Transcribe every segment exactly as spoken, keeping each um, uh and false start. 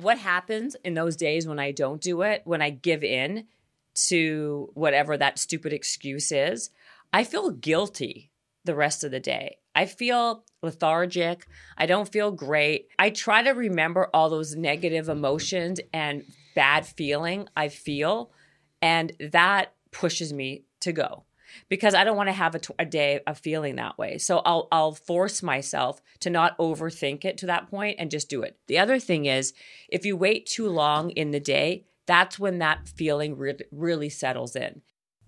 what happens in those days when I don't do it, when I give in to whatever that stupid excuse is, I feel guilty the rest of the day. I feel lethargic. I don't feel great. I try to remember all those negative emotions and bad feeling I feel, and that pushes me to go because I don't want to have a, t- a day of feeling that way. So I'll I'll force myself to not overthink it to that point and just do it. The other thing is, if you wait too long in the day, that's when that feeling re- really settles in.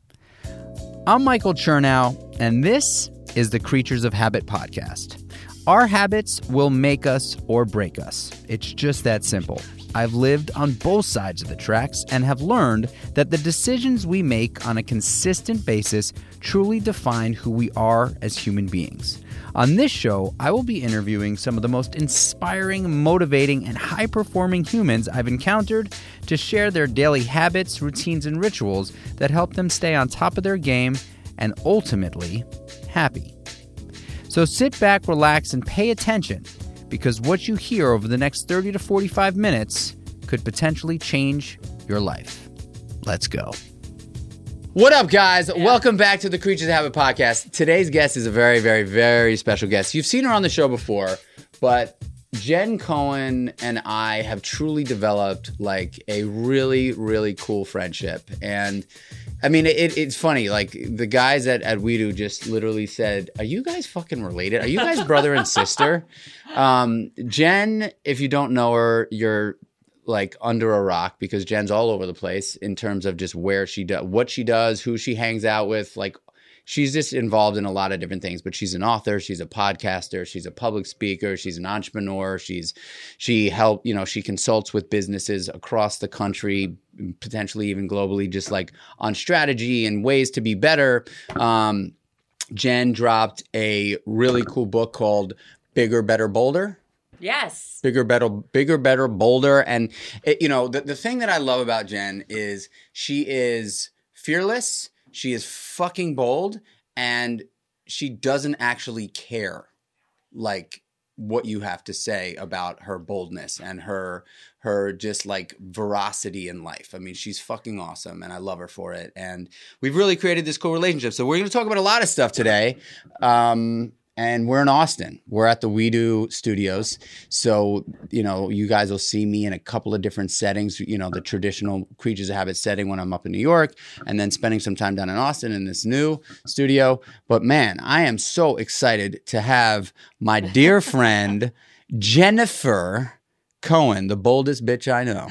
I'm Michael Chernow, and this is the Creatures of Habit podcast. Our habits will make us or break us. It's just that simple. I've lived on both sides of the tracks and have learned that the decisions we make on a consistent basis truly define who we are as human beings. On this show, I will be interviewing some of the most inspiring, motivating, and high-performing humans I've encountered to share their daily habits, routines, and rituals that help them stay on top of their game and ultimately happy. So sit back, relax, and pay attention, because what you hear over the next thirty to forty-five minutes could potentially change your life. Let's go. What up, guys? Yeah. Welcome back to the Creatures of Habit podcast. Today's guest is a very, very, very special guest. You've seen her on the show before, but Jen Cohen and I have truly developed like a really, really cool friendship. And I mean, it, it's funny. Like the guys at, at WeDo just literally said, are you guys fucking related? Are you guys brother and sister? Um, Jen, if you don't know her, you're like under a rock because Jen's all over the place in terms of just where she does, what she does, who she hangs out with. Like she's just involved in a lot of different things, but she's an author, she's a podcaster, she's a public speaker, she's an entrepreneur. She's, she help, you know, she consults with businesses across the country, potentially even globally, just like on strategy and ways to be better. Um, Jen dropped a really cool book called Bigger, Better, Bolder. Yes. Bigger, better, bigger, better, bolder. And, it, you know, the, the thing that I love about Jen is she is fearless. She is fucking bold. And she doesn't actually care, like, what you have to say about her boldness and her, her just, like, veracity in life. I mean, she's fucking awesome, and I love her for it. And we've really created this cool relationship. So we're going to talk about a lot of stuff today. Um... And we're in Austin. We're at the WeDo Studios. So, you know, you guys will see me in a couple of different settings, you know, the traditional Creatures of Habit setting when I'm up in New York, and then spending some time down in Austin in this new studio. But man, I am so excited to have my dear friend, Jennifer Cohen, the boldest bitch I know.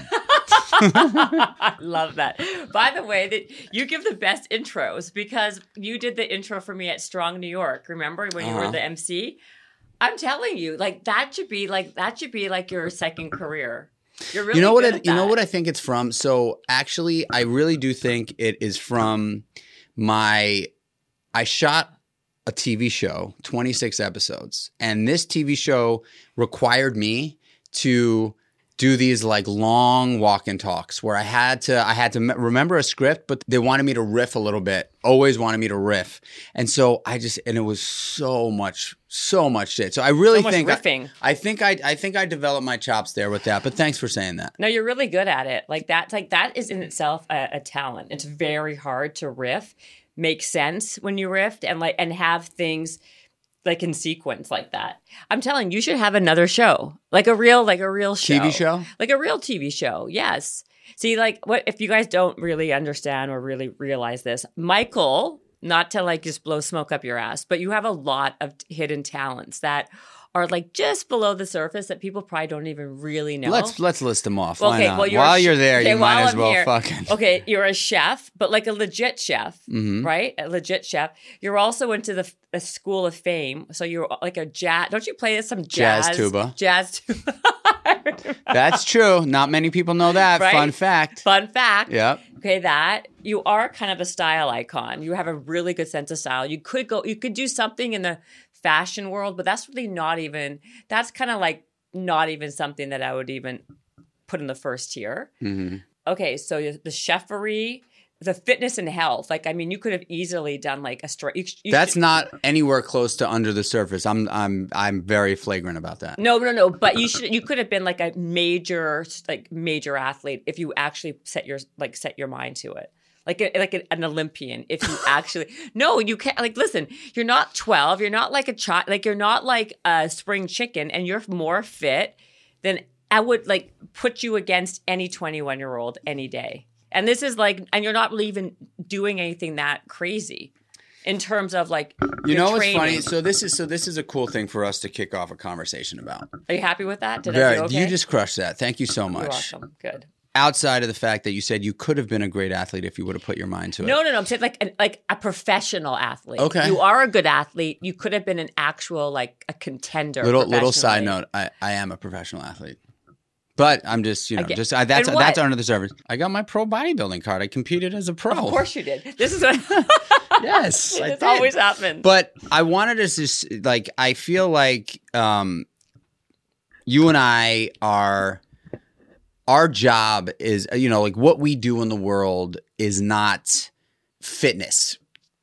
I love that. By the way, that you give the best intros because you did the intro for me at Strong New York. Remember when you uh-huh. were the M C? I'm telling you, like that should be like that should be like your second career. You're really you know good what at it, that. You know what I think it's from. So actually, I really do think it is from my. I shot a T V show, twenty-six episodes, and this T V show required me to do these like long walk and talks where I had to I had to me- remember a script, but they wanted me to riff a little bit. Always wanted me to riff, and so I just and it was so much so much shit. So I really so think riffing. I, I think I I think I developed my chops there with that. But thanks for saying that. No, you're really good at it. Like that's like that is in itself a, a talent. It's very hard to riff, make sense when you riff, and like and have things like in sequence like that. I'm telling you, you should have another show, like a real, like a real show. T V show? Like a real T V show. Yes. See, like what, if you guys don't really understand or really realize this, Michael, not to like just blow smoke up your ass, but you have a lot of hidden talents that are like just below the surface that people probably don't even really know. Let's let's list them off. Well, Why okay, not? well, you're while sh- you're there, okay, you might as I'm well here, fucking. Okay, you're a chef, but like a legit chef, mm-hmm. right? A legit chef. You're also into the a school of fame, so you're like a jazz. Don't you play some jazz? Jazz tuba. Jazz tuba. That's true. Not many people know that. Right? Fun fact. Fun fact. Yep. Okay, that you are kind of a style icon. You have a really good sense of style. You could go. You could do something in the fashion world, but that's really not even. That's kind of like not even something that I would even put in the first tier. Mm-hmm. Okay, so the chefery, the fitness and health. Like, I mean, you could have easily done like a straight. You, you That's should, not anywhere close to under the surface. I'm I'm I'm very flagrant about that. No, no, no. But you should. You could have been like a major, like major athlete if you actually set your like set your mind to it. Like a, like an Olympian, if you actually no, you can't. Like, listen, you're not twelve. You're not like a child. Like, you're not like a spring chicken, and you're more fit than I would like put you against any twenty-one year old any day. And this is like, and you're not really even doing anything that crazy in terms of like, you know what's training. funny? So this is so this is a cool thing for us to kick off a conversation about. Are you happy with that? Did Very, I do okay? You just crushed that. Thank you so much. You're welcome. Good. Outside of the fact that you said you could have been a great athlete if you would have put your mind to it. No, no, no. I'm saying like a, like a professional athlete. Okay. You are a good athlete. You could have been an actual like a contender. Little little side note: I, I am a professional athlete, but I'm just you know get, just I, that's and what? that's under the surface. I got my pro bodybuilding card. I competed as a pro. Of course you did. This is what. Yes, I it's did. always happens. But I wanted to just like I feel like um, you and I are. Our job is, you know, like what we do in the world is not fitness,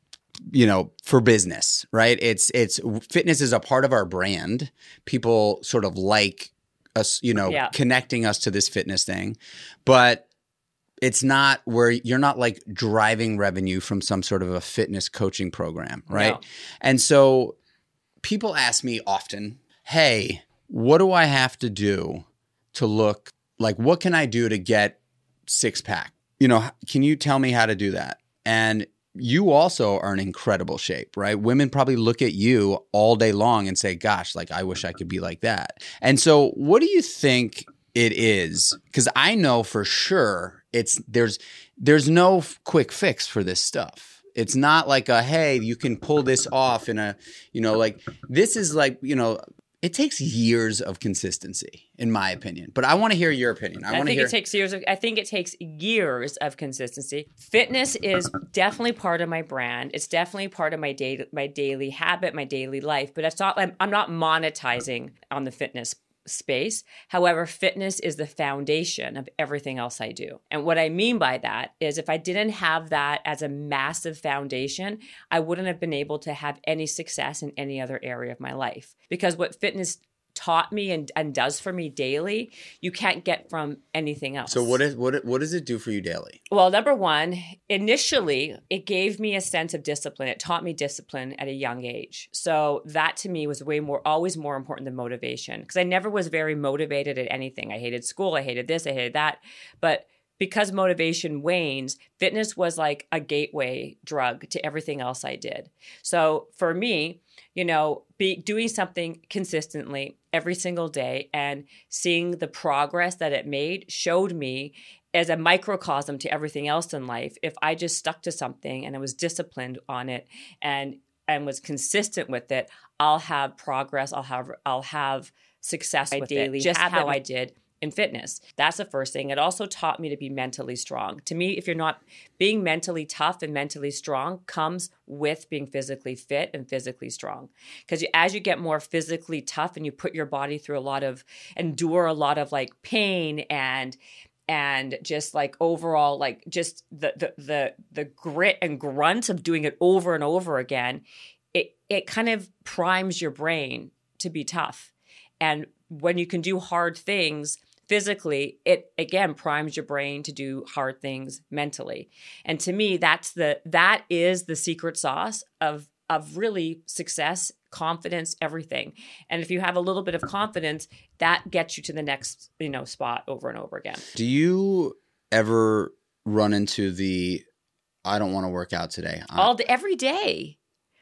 you know, for business, right? It's, it's fitness is a part of our brand. People sort of like us, you know, yeah. connecting us to this fitness thing, but it's not where you're not like driving revenue from some sort of a fitness coaching program, right? No. And so people ask me often, hey, what do I have to do to look like, what can I do to get six pack? You know, can you tell me how to do that? And you also are in incredible shape, right? Women probably look at you all day long and say, gosh, like, I wish I could be like that. And so what do you think it is? Because I know for sure it's there's there's no f- quick fix for this stuff. It's not like a, hey, you can pull this off in a, you know, like this is like, you know, it takes years of consistency, in my opinion. But I want to hear your opinion. I, I want to think hear. it takes years. Of, I think it takes years of consistency. Fitness is definitely part of my brand. It's definitely part of my day, my daily habit, my daily life. But it's not. I'm, I'm not monetizing on the fitness space. However, fitness is the foundation of everything else I do. And what I mean by that is if I didn't have that as a massive foundation, I wouldn't have been able to have any success in any other area of my life. Because what fitness taught me and, and does for me daily, you can't get from anything else. So what is what what does it do for you daily? Well, number one, initially, it gave me a sense of discipline. It taught me discipline at a young age. So that to me was way more, always more important than motivation. Because I never was very motivated at anything. I hated school. I hated this. I hated that. But because motivation wanes, fitness was like a gateway drug to everything else I did. So for me, you know, be doing something consistently every single day and seeing the progress that it made showed me as a microcosm to everything else in life. If I just stuck to something and I was disciplined on it and and was consistent with it, I'll have progress. I'll have I'll have success with daily. Just how I did in fitness. That's the first thing. It also taught me to be mentally strong. To me, if you're not being mentally tough and mentally strong comes with being physically fit and physically strong. Because as you get more physically tough and you put your body through a lot of, endure a lot of like pain and and just like overall, like just the the the the grit and grunt of doing it over and over again, it it kind of primes your brain to be tough. And when you can do hard things physically, it again primes your brain to do hard things mentally. And to me, that's the that is the secret sauce of of really success, confidence, everything. And if you have a little bit of confidence, that gets you to the next, you know, spot over and over again. Do you ever run into the I don't want to work out today? All the, every day.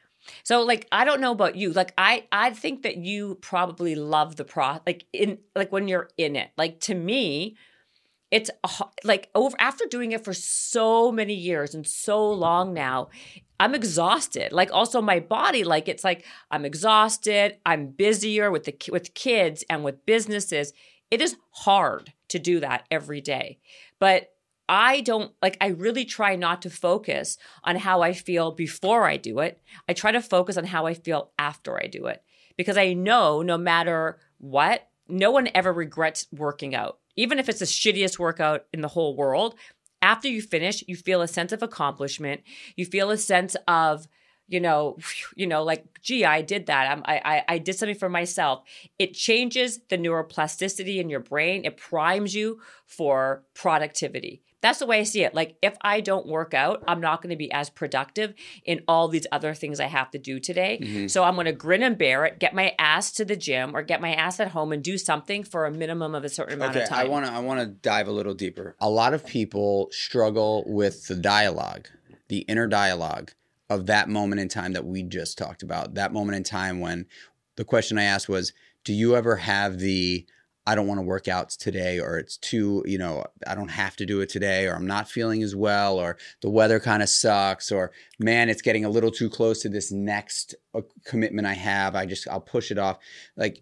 So like, I don't know about you. Like, I, I think that you probably love the pro, like in, like when you're in it, like to me, it's a, like over after doing it for so many years and so long now, I'm exhausted. Like also my body, like it's like I'm exhausted. I'm busier with the, with kids and with businesses. It is hard to do that every day, but I don't like, I really try not to focus on how I feel before I do it. I try to focus on how I feel after I do it because I know no matter what, no one ever regrets working out. Even if it's the shittiest workout in the whole world, after you finish, you feel a sense of accomplishment. You feel a sense of, you know, you know, like, gee, I did that. I'm, I, I, I did something for myself. It changes the neuroplasticity in your brain. It primes you for productivity. That's the way I see it. Like, if I don't work out, I'm not going to be as productive in all these other things I have to do today. Mm-hmm. So I'm going to grin and bear it, get my ass to the gym or get my ass at home and do something for a minimum of a certain amount okay, of time. I want to I want to dive a little deeper. A lot of people struggle with the dialogue, the inner dialogue of that moment in time that we just talked about. That moment in time when the question I asked was, do you ever have the I don't want to work out today, or it's too, you know, I don't have to do it today, or I'm not feeling as well, or the weather kind of sucks, or man, it's getting a little too close to this next uh, commitment I have. I just, I'll push it off. Like,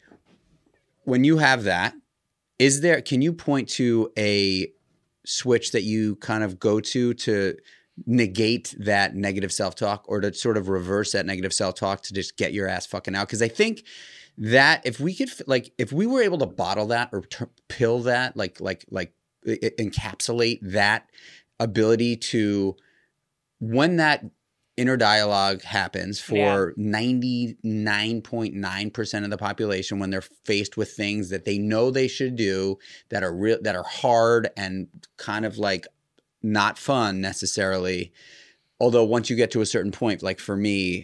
when you have that, is there, can you point to a switch that you kind of go to to negate that negative self-talk, or to sort of reverse that negative self-talk to just get your ass fucking out? Because I think that if we could, like, if we were able to bottle that or t- pill that, like, like, like I- encapsulate that ability to, when that inner dialogue happens for yeah. ninety-nine point nine percent of the population, when they're faced with things that they know they should do that are real, that are hard and kind of like not fun necessarily. Although once you get to a certain point, like for me,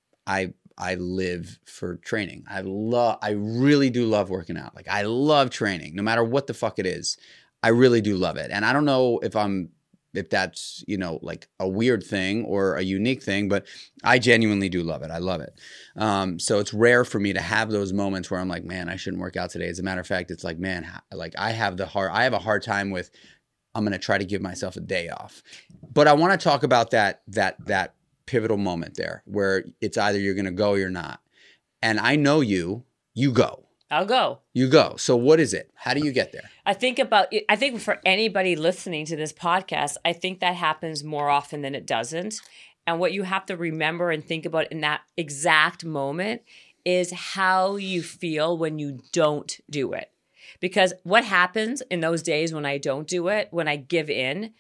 I, I live for training. I love, I really do love working out. Like, I love training, no matter what the fuck it is. I really do love it. And I don't know if I'm, if that's, you know, like a weird thing or a unique thing, but I genuinely do love it. I love it. Um, so it's rare for me to have those moments where I'm like, man, I shouldn't work out today. As a matter of fact, it's like, man, like I have the hard, I have a hard time with, I'm going to try to give myself a day off. But I want to talk about that, that, that, pivotal moment there where it's either you're going to go or you're not. And I know you, you go. I'll go. You go. So what is it? How do you get there? I think about, I think for anybody listening to this podcast, I think that happens more often than it doesn't. And what you have to remember and think about in that exact moment is how you feel when you don't do it. Because what happens in those days when I don't do it, when I give in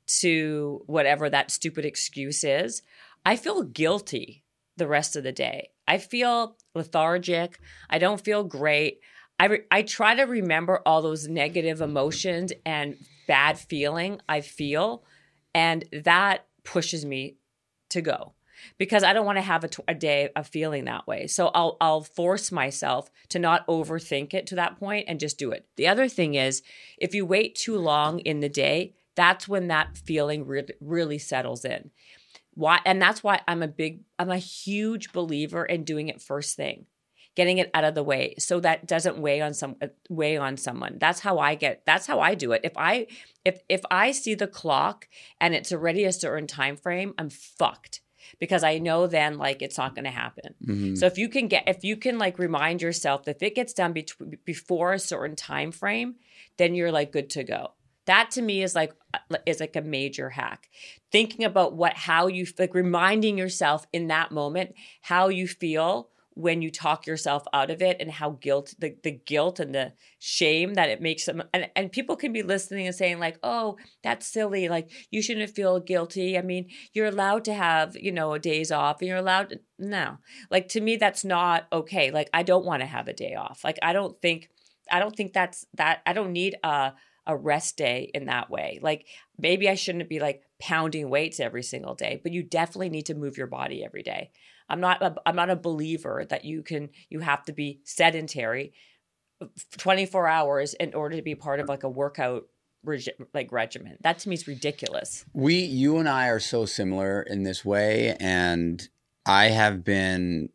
to whatever that stupid excuse is, I feel guilty the rest of the day. I feel lethargic. I don't feel great. I re- I try to remember all those negative emotions and bad feeling I feel, and that pushes me to go because I don't want to have a, t- a day of feeling that way. So I'll I'll force myself to not overthink it to that point and just do it. The other thing is, if you wait too long in the day, that's when that feeling re- really settles in. Why? And that's why I'm a big, I'm a huge believer in doing it first thing, getting it out of the way so that doesn't weigh on some weigh on someone. That's how I get, that's how I do it. If I, if, if I see the clock and it's already a certain time frame, I'm fucked because I know then like it's not going to happen. Mm-hmm. So if you can get, if you can like remind yourself that if it gets done be- before a certain time frame, then you're like good to go. That to me is like is like a major hack. Thinking about what how you like reminding yourself in that moment how you feel when you talk yourself out of it and how guilt the, the guilt and the shame that it makes them and, and people can be listening and saying like, oh, that's silly, like you shouldn't feel guilty. I mean, you're allowed to have, you know, days off and you're allowed to no. Like to me that's not okay. Like I don't want to have a day off. Like I don't think I don't think that's that I don't need a a rest day in that way. Like maybe I shouldn't be like pounding weights every single day, but you definitely need to move your body every day. I'm not a, I'm not a believer that you can you have to be sedentary twenty-four hours in order to be part of like a workout reg- like regimen. That to me is ridiculous. We you and I are so similar in this way, and I have been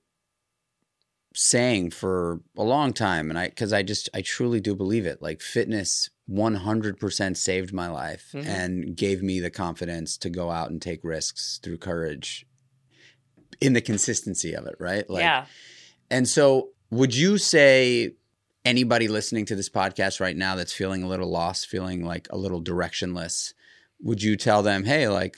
saying for a long time, and I because I just I truly do believe it. Like fitness one hundred percent saved my life mm-hmm. and gave me the confidence to go out and take risks through courage in the consistency of it, right? Like, yeah. And so would you say anybody listening to this podcast right now that's feeling a little lost, feeling like a little directionless, would you tell them, hey, like,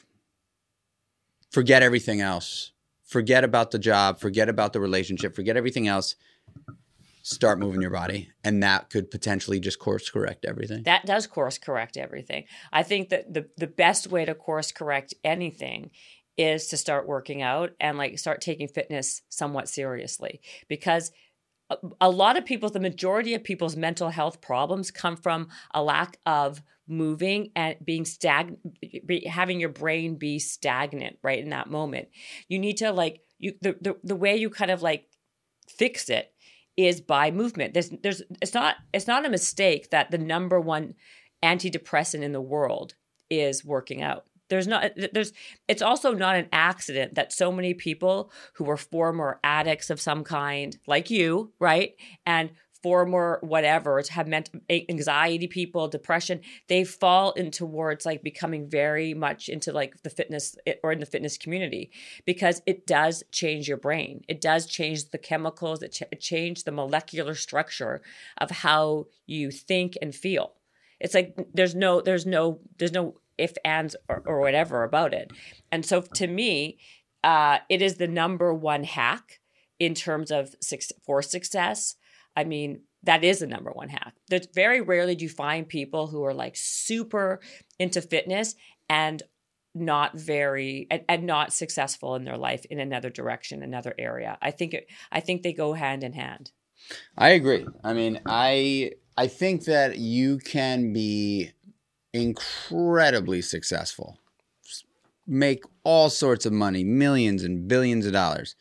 forget everything else. Forget about the job. Forget about the relationship. Forget everything else. start moving your body, and that could potentially just course correct everything. That does course correct everything. I think that the, the best way to course correct anything is to start working out and like start taking fitness somewhat seriously, because a, a lot of people, the majority of people's mental health problems come from a lack of moving and being stagnant, be, having your brain be stagnant right in that moment. You need to like, you the, the, the way you kind of like fix it is by movement. There's, there's, it's not, it's not a mistake that the number one antidepressant in the world is working out. There's not, there's, it's also not an accident that so many people who were former addicts of some kind, like you, right? And former whatever, have mental anxiety people, depression, they fall in towards like becoming very much into like the fitness or in the fitness community, because it does change your brain. It does change the chemicals. It, ch- it changes the molecular structure of how you think and feel. It's like there's no, there's no, there's no if, ands, or, or whatever about it. And so to me, uh, it is the number one hack in terms of success, for success. I mean, that is the number one hack. There's very rarely do you find people who are like super into fitness and not very and, and not successful in their life in another direction, another area. I think it, I think they go hand in hand. I agree. I mean, I I think that you can be incredibly successful, make all sorts of money, millions and billions of dollars,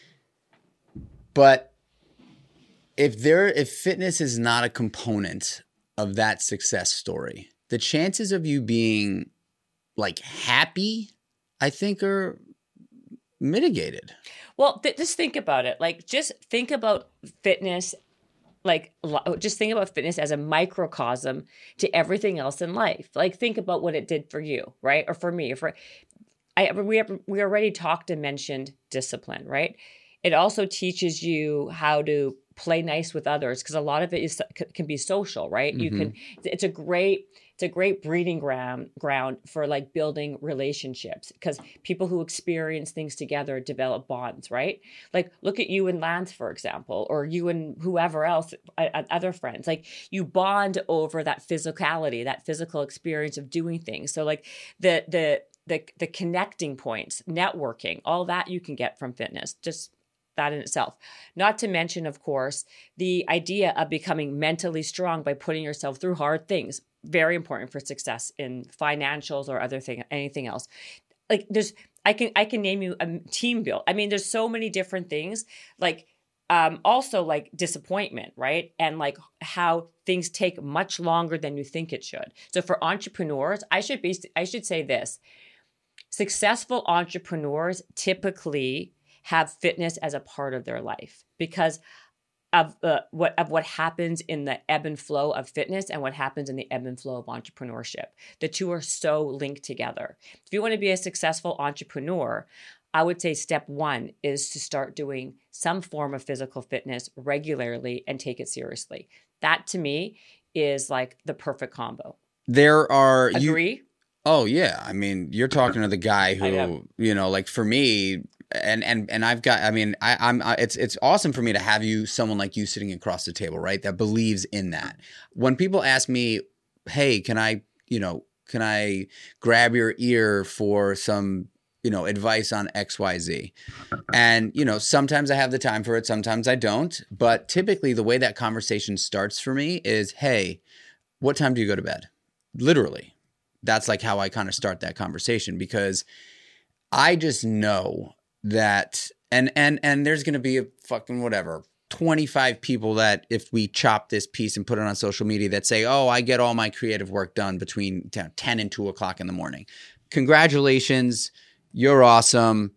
but If there, if fitness is not a component of that success story, the chances of you being like happy, I think, are mitigated. Well, th- just think about it. Like, just think about fitness. Like, just think about fitness as a microcosm to everything else in life. Like, think about what it did for you, right? Or for me. For I, we have, we already talked and mentioned discipline, right? It also teaches you how to play nice with others, because a lot of it is can be social, right? Mm-hmm. You can. It's a great. It's a great breeding ground ground for like building relationships, because people who experience things together develop bonds, right? Like look at you and Lance, for example, or you and whoever else, other friends. Like you bond over that physicality, that physical experience of doing things. So like the the the the connecting points, networking, all that you can get from fitness. Just that in itself. Not to mention, of course, the idea of becoming mentally strong by putting yourself through hard things. Very important for success in financials or other thing, anything else. Like there's, I can, I can name you a team build. I mean, there's so many different things. Like, um, also like disappointment, right? And like how things take much longer than you think it should. So for entrepreneurs, I should be, I should say this: successful entrepreneurs typically have fitness as a part of their life because of uh, what of what happens in the ebb and flow of fitness and what happens in the ebb and flow of entrepreneurship. The two are so linked together. If you want to be a successful entrepreneur, I would say step one is to start doing some form of physical fitness regularly and take it seriously. That to me is like the perfect combo. There are agree. You, oh yeah, I mean, you're talking to the guy who, you know, like for me. And and and I've got, I mean, I, I'm, I, it's it's awesome for me to have you, someone like you sitting across the table, right? That believes in that. When people ask me, hey, can I, you know, can I grab your ear for some, you know, advice on X, Y, Z? And, you know, sometimes I have the time for it. Sometimes I don't. But typically the way that conversation starts for me is, hey, what time do you go to bed? Literally. That's like how I kind of start that conversation, because I just know that, and and and there's going to be a fucking whatever, twenty-five people that if we chop this piece and put it on social media that say, oh, I get all my creative work done between ten and two o'clock in the morning. Congratulations. You're awesome.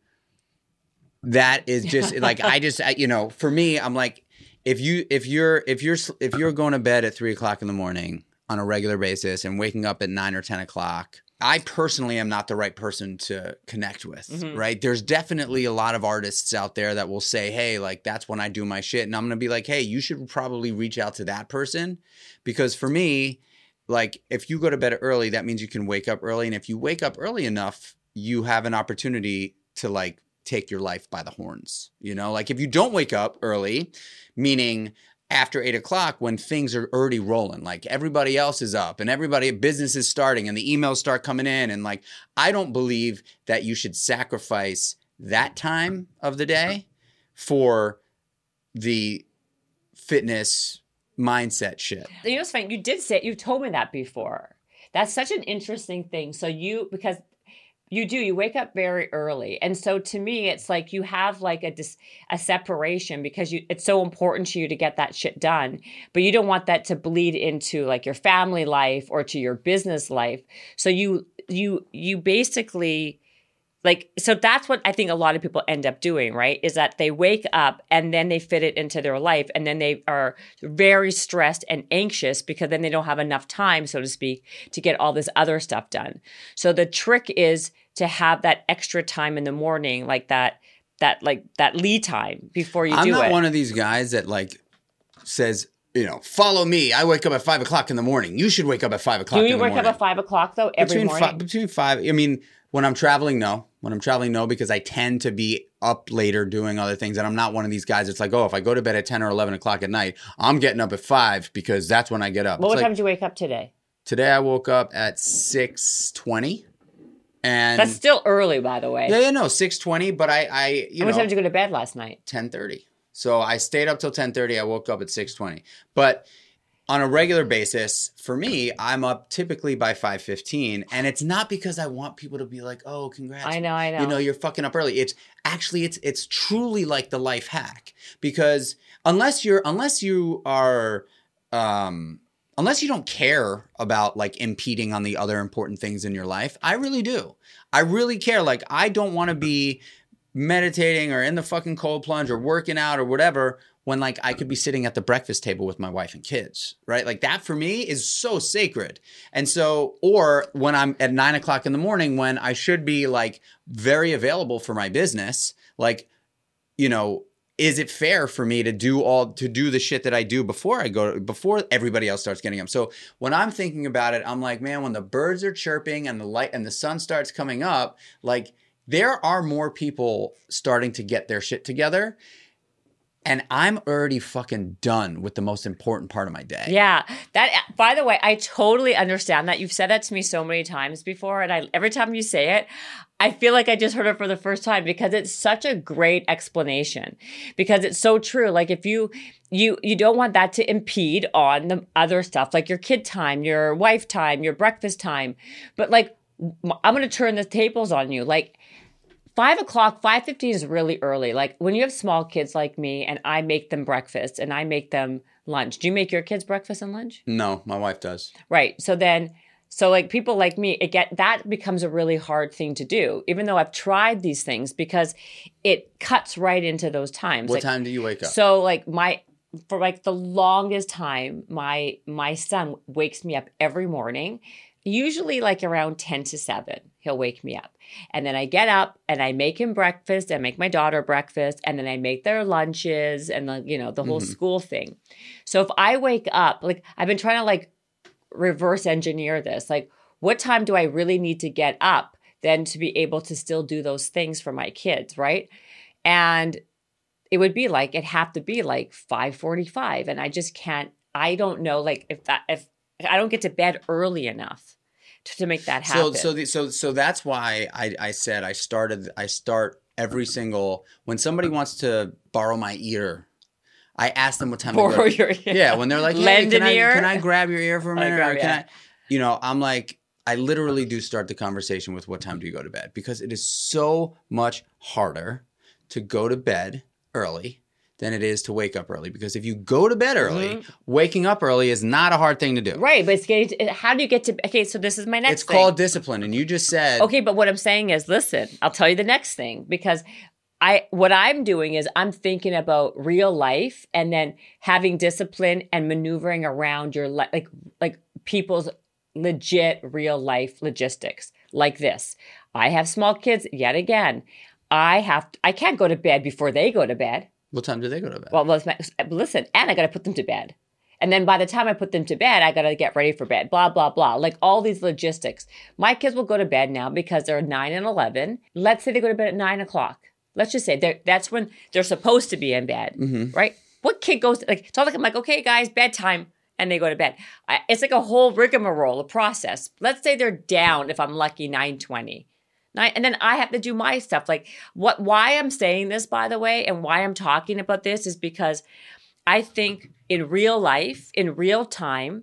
That is just like, I just, I, you know, for me, I'm like, if you, if you're, if you're, if you're going to bed at three o'clock in the morning on a regular basis and waking up at nine or ten o'clock, I personally am not the right person to connect with, mm-hmm. right? There's definitely a lot of artists out there that will say, hey, like that's when I do my shit. And I'm going to be like, hey, you should probably reach out to that person, because for me, like if you go to bed early, that means you can wake up early. And if you wake up early enough, you have an opportunity to like take your life by the horns, you know? Like if you don't wake up early, meaning after eight o'clock when things are already rolling. Like everybody else is up and everybody, business is starting and the emails start coming in. And like, I don't believe that you should sacrifice that time of the day for the fitness mindset shit. You know, it's funny. You did say, you told me that before. That's such an interesting thing. So you, because you do, you wake up very early. And so to me, it's like you have like a dis, a separation because you it's so important to you to get that shit done. But you don't want that to bleed into like your family life or to your business life. So you, you, you basically... Like, so that's what I think a lot of people end up doing, right? Is that they wake up and then they fit it into their life and then they are very stressed and anxious because then they don't have enough time, so to speak, to get all this other stuff done. So the trick is to have that extra time in the morning, like that, that like that lead time before you I'm do it. not one of these guys that like says, you know, follow me. I wake up at five o'clock in the morning. You should wake up at five o'clock in the morning. Do you wake up at five o'clock though every between morning? Five, between five, I mean, when I'm traveling, no. When I'm traveling, no, because I tend to be up later doing other things. And I'm not one of these guys that's like, oh, if I go to bed at ten or eleven o'clock at night, I'm getting up at five because that's when I get up. Well, what like, time did you wake up today? Today I woke up at six twenty. And that's still early, by the way. Yeah, yeah, no, six twenty. But I, I you and know. What time did you go to bed last night? ten thirty. So I stayed up till ten thirty. I woke up at six twenty. But on a regular basis, for me, I'm up typically by five fifteen. And it's not because I want people to be like, oh, congrats. I know, I know. You know, you're fucking up early. It's actually, it's it's truly like the life hack. Because unless you're, unless you are, um, unless you don't care about like impeding on the other important things in your life, I really do. I really care. Like, I don't want to be meditating or in the fucking cold plunge or working out or whatever when like I could be sitting at the breakfast table with my wife and kids, right? Like that for me is so sacred. And so, or when I'm at nine o'clock in the morning when I should be like very available for my business, like, you know, is it fair for me to do all, to do the shit that I do before I go, before everybody else starts getting up? So when I'm thinking about it, I'm like, man, when the birds are chirping and the light and the sun starts coming up, like there are more people starting to get their shit together. And I'm already fucking done with the most important part of my day. Yeah. That, by the way, I totally understand that. You've said that to me so many times before. And I, every time you say it, I feel like I just heard it for the first time because it's such a great explanation because it's so true. Like if you, you, you don't want that to impede on the other stuff, like your kid time, your wife time, your breakfast time. But like, I'm going to turn the tables on you. Like, Five o'clock, five fifteen is really early. Like when you have small kids like me and I make them breakfast and I make them lunch. Do you make your kids breakfast and lunch? No, my wife does. Right. So then, so like people like me, it get that becomes a really hard thing to do, even though I've tried these things because it cuts right into those times. What like, time do you wake up? So like my, for like the longest time, my my son wakes me up every morning, usually like around ten to seven. He'll wake me up. And then I get up and I make him breakfast. I make my daughter breakfast. And then I make their lunches and the, you know, the whole mm-hmm. school thing. So if I wake up, like I've been trying to like reverse engineer this. Like what time do I really need to get up then to be able to still do those things for my kids, right? And it would be like, it'd have to be like five forty-five. And I just can't, I don't know, like if that, if I don't get to bed early enough to make that happen. So, so, the, so, so that's why I, I said I started. I start every single when somebody wants to borrow my ear. I ask them what time. Borrow to go. your ear. Yeah, when they're like, hey, lend can an I, ear. Can I grab your ear for a minute? Grab, or can yeah. I? You know, I'm like, I literally do start the conversation with what time do you go to bed because it is so much harder to go to bed early than it is to wake up early. Because if you go to bed early, mm-hmm. waking up early is not a hard thing to do. Right, but it's getting to, how do you get to, okay, so this is my next it's thing. It's called discipline, and you just said. Okay, but what I'm saying is, listen, I'll tell you the next thing, because I what I'm doing is I'm thinking about real life and then having discipline and maneuvering around your, li- like like people's legit real life logistics, like this. I have small kids, yet again. I have, I can't go to bed before they go to bed. What time do they go to bed? Well, listen, and I got to put them to bed. And then by the time I put them to bed, I got to get ready for bed, blah, blah, blah. Like all these logistics. My kids will go to bed now because they're nine and eleven. Let's say they go to bed at nine o'clock. Let's just say they're, that's when they're supposed to be in bed, mm-hmm. right? what kid goes, like, it's all like, I'm like, okay, guys, bedtime. And they go to bed. I, it's like a whole rigmarole, a process. Let's say they're down, if I'm lucky, nine twenty. Nine, and then I have to do my stuff. Like, what? Why I'm saying this, by the way, and why I'm talking about this is because I think in real life, in real time,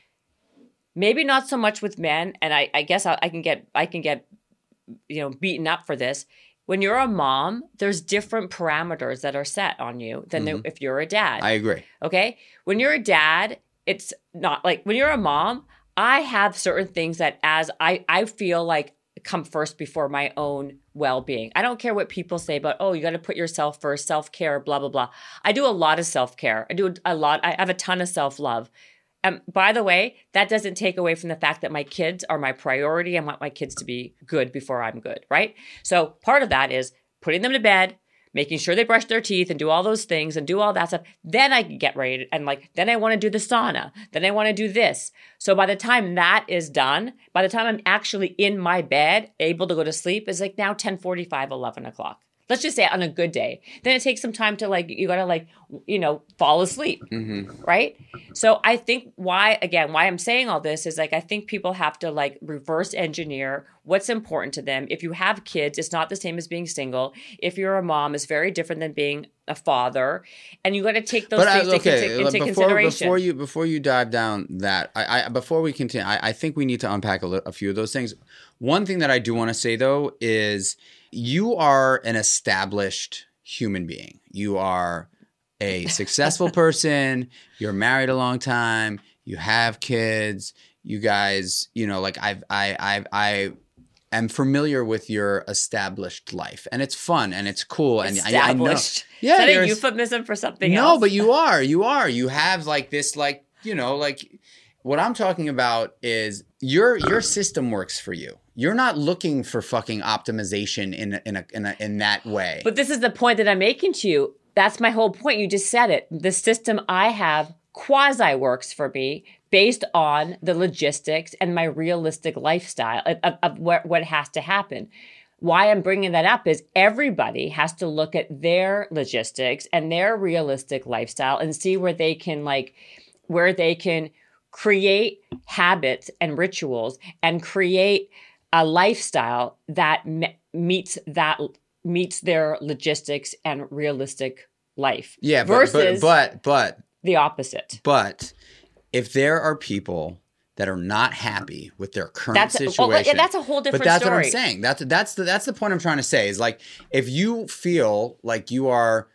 maybe not so much with men, and I, I guess I, I can get I can get you know beaten up for this. When you're a mom, there's different parameters that are set on you than mm-hmm. if you're a dad. I agree. Okay? When you're a dad, it's not like when you're a mom, I have certain things that as I, I feel like come first before my own well-being. I don't care what people say about, oh, you got to put yourself first, self-care, blah, blah, blah. I do a lot of self-care. I do a lot. I have a ton of self-love. And by the way, that doesn't take away from the fact that my kids are my priority. I want my kids to be good before I'm good, right? So part of that is putting them to bed, making sure they brush their teeth and do all those things and do all that stuff. Then I can get ready to, and like, then I want to do the sauna. Then I want to do this. So by the time that is done, by the time I'm actually in my bed, able to go to sleep, is like now ten forty-five, eleven o'clock. Let's just say on a good day. Then it takes some time to like, you got to like, you know, fall asleep, mm-hmm. right? So I think why, again, why I'm saying all this is like, I think people have to like reverse engineer what's important to them. If you have kids, it's not the same as being single. If you're a mom, it's very different than being a father. And you got to take those but things I, okay, into, into before, consideration. Before you, before you dive down that, I, I before we continue, I, I think we need to unpack a, li- a few of those things. One thing that I do want to say though is you are an established human being. You are a successful person. You're married a long time. You have kids. You guys, you know, like I've, I, I, I am familiar with your established life, and it's fun and it's cool. And I, I know, yeah, is that a euphemism for something no, else? No, but you are, you are, you have like this, like, you know, like what I'm talking about is your, your system works for you. You're not looking for fucking optimization in in a, in a, in that way. But this is the point that I'm making to you. That's my whole point. You just said it. The system I have quasi works for me based on the logistics and my realistic lifestyle of, of, of what, what has to happen. Why I'm bringing that up is everybody has to look at their logistics and their realistic lifestyle and see where they can like, where they can create habits and rituals and create a lifestyle that me- meets that meets their logistics and realistic life. Yeah, but, versus but, but but the opposite. But if there are people that are not happy with their current that's, situation, well, yeah, that's a whole different story. But that's story. what I'm saying. That's that's the that's the point I'm trying to say. Is like if you feel like you are.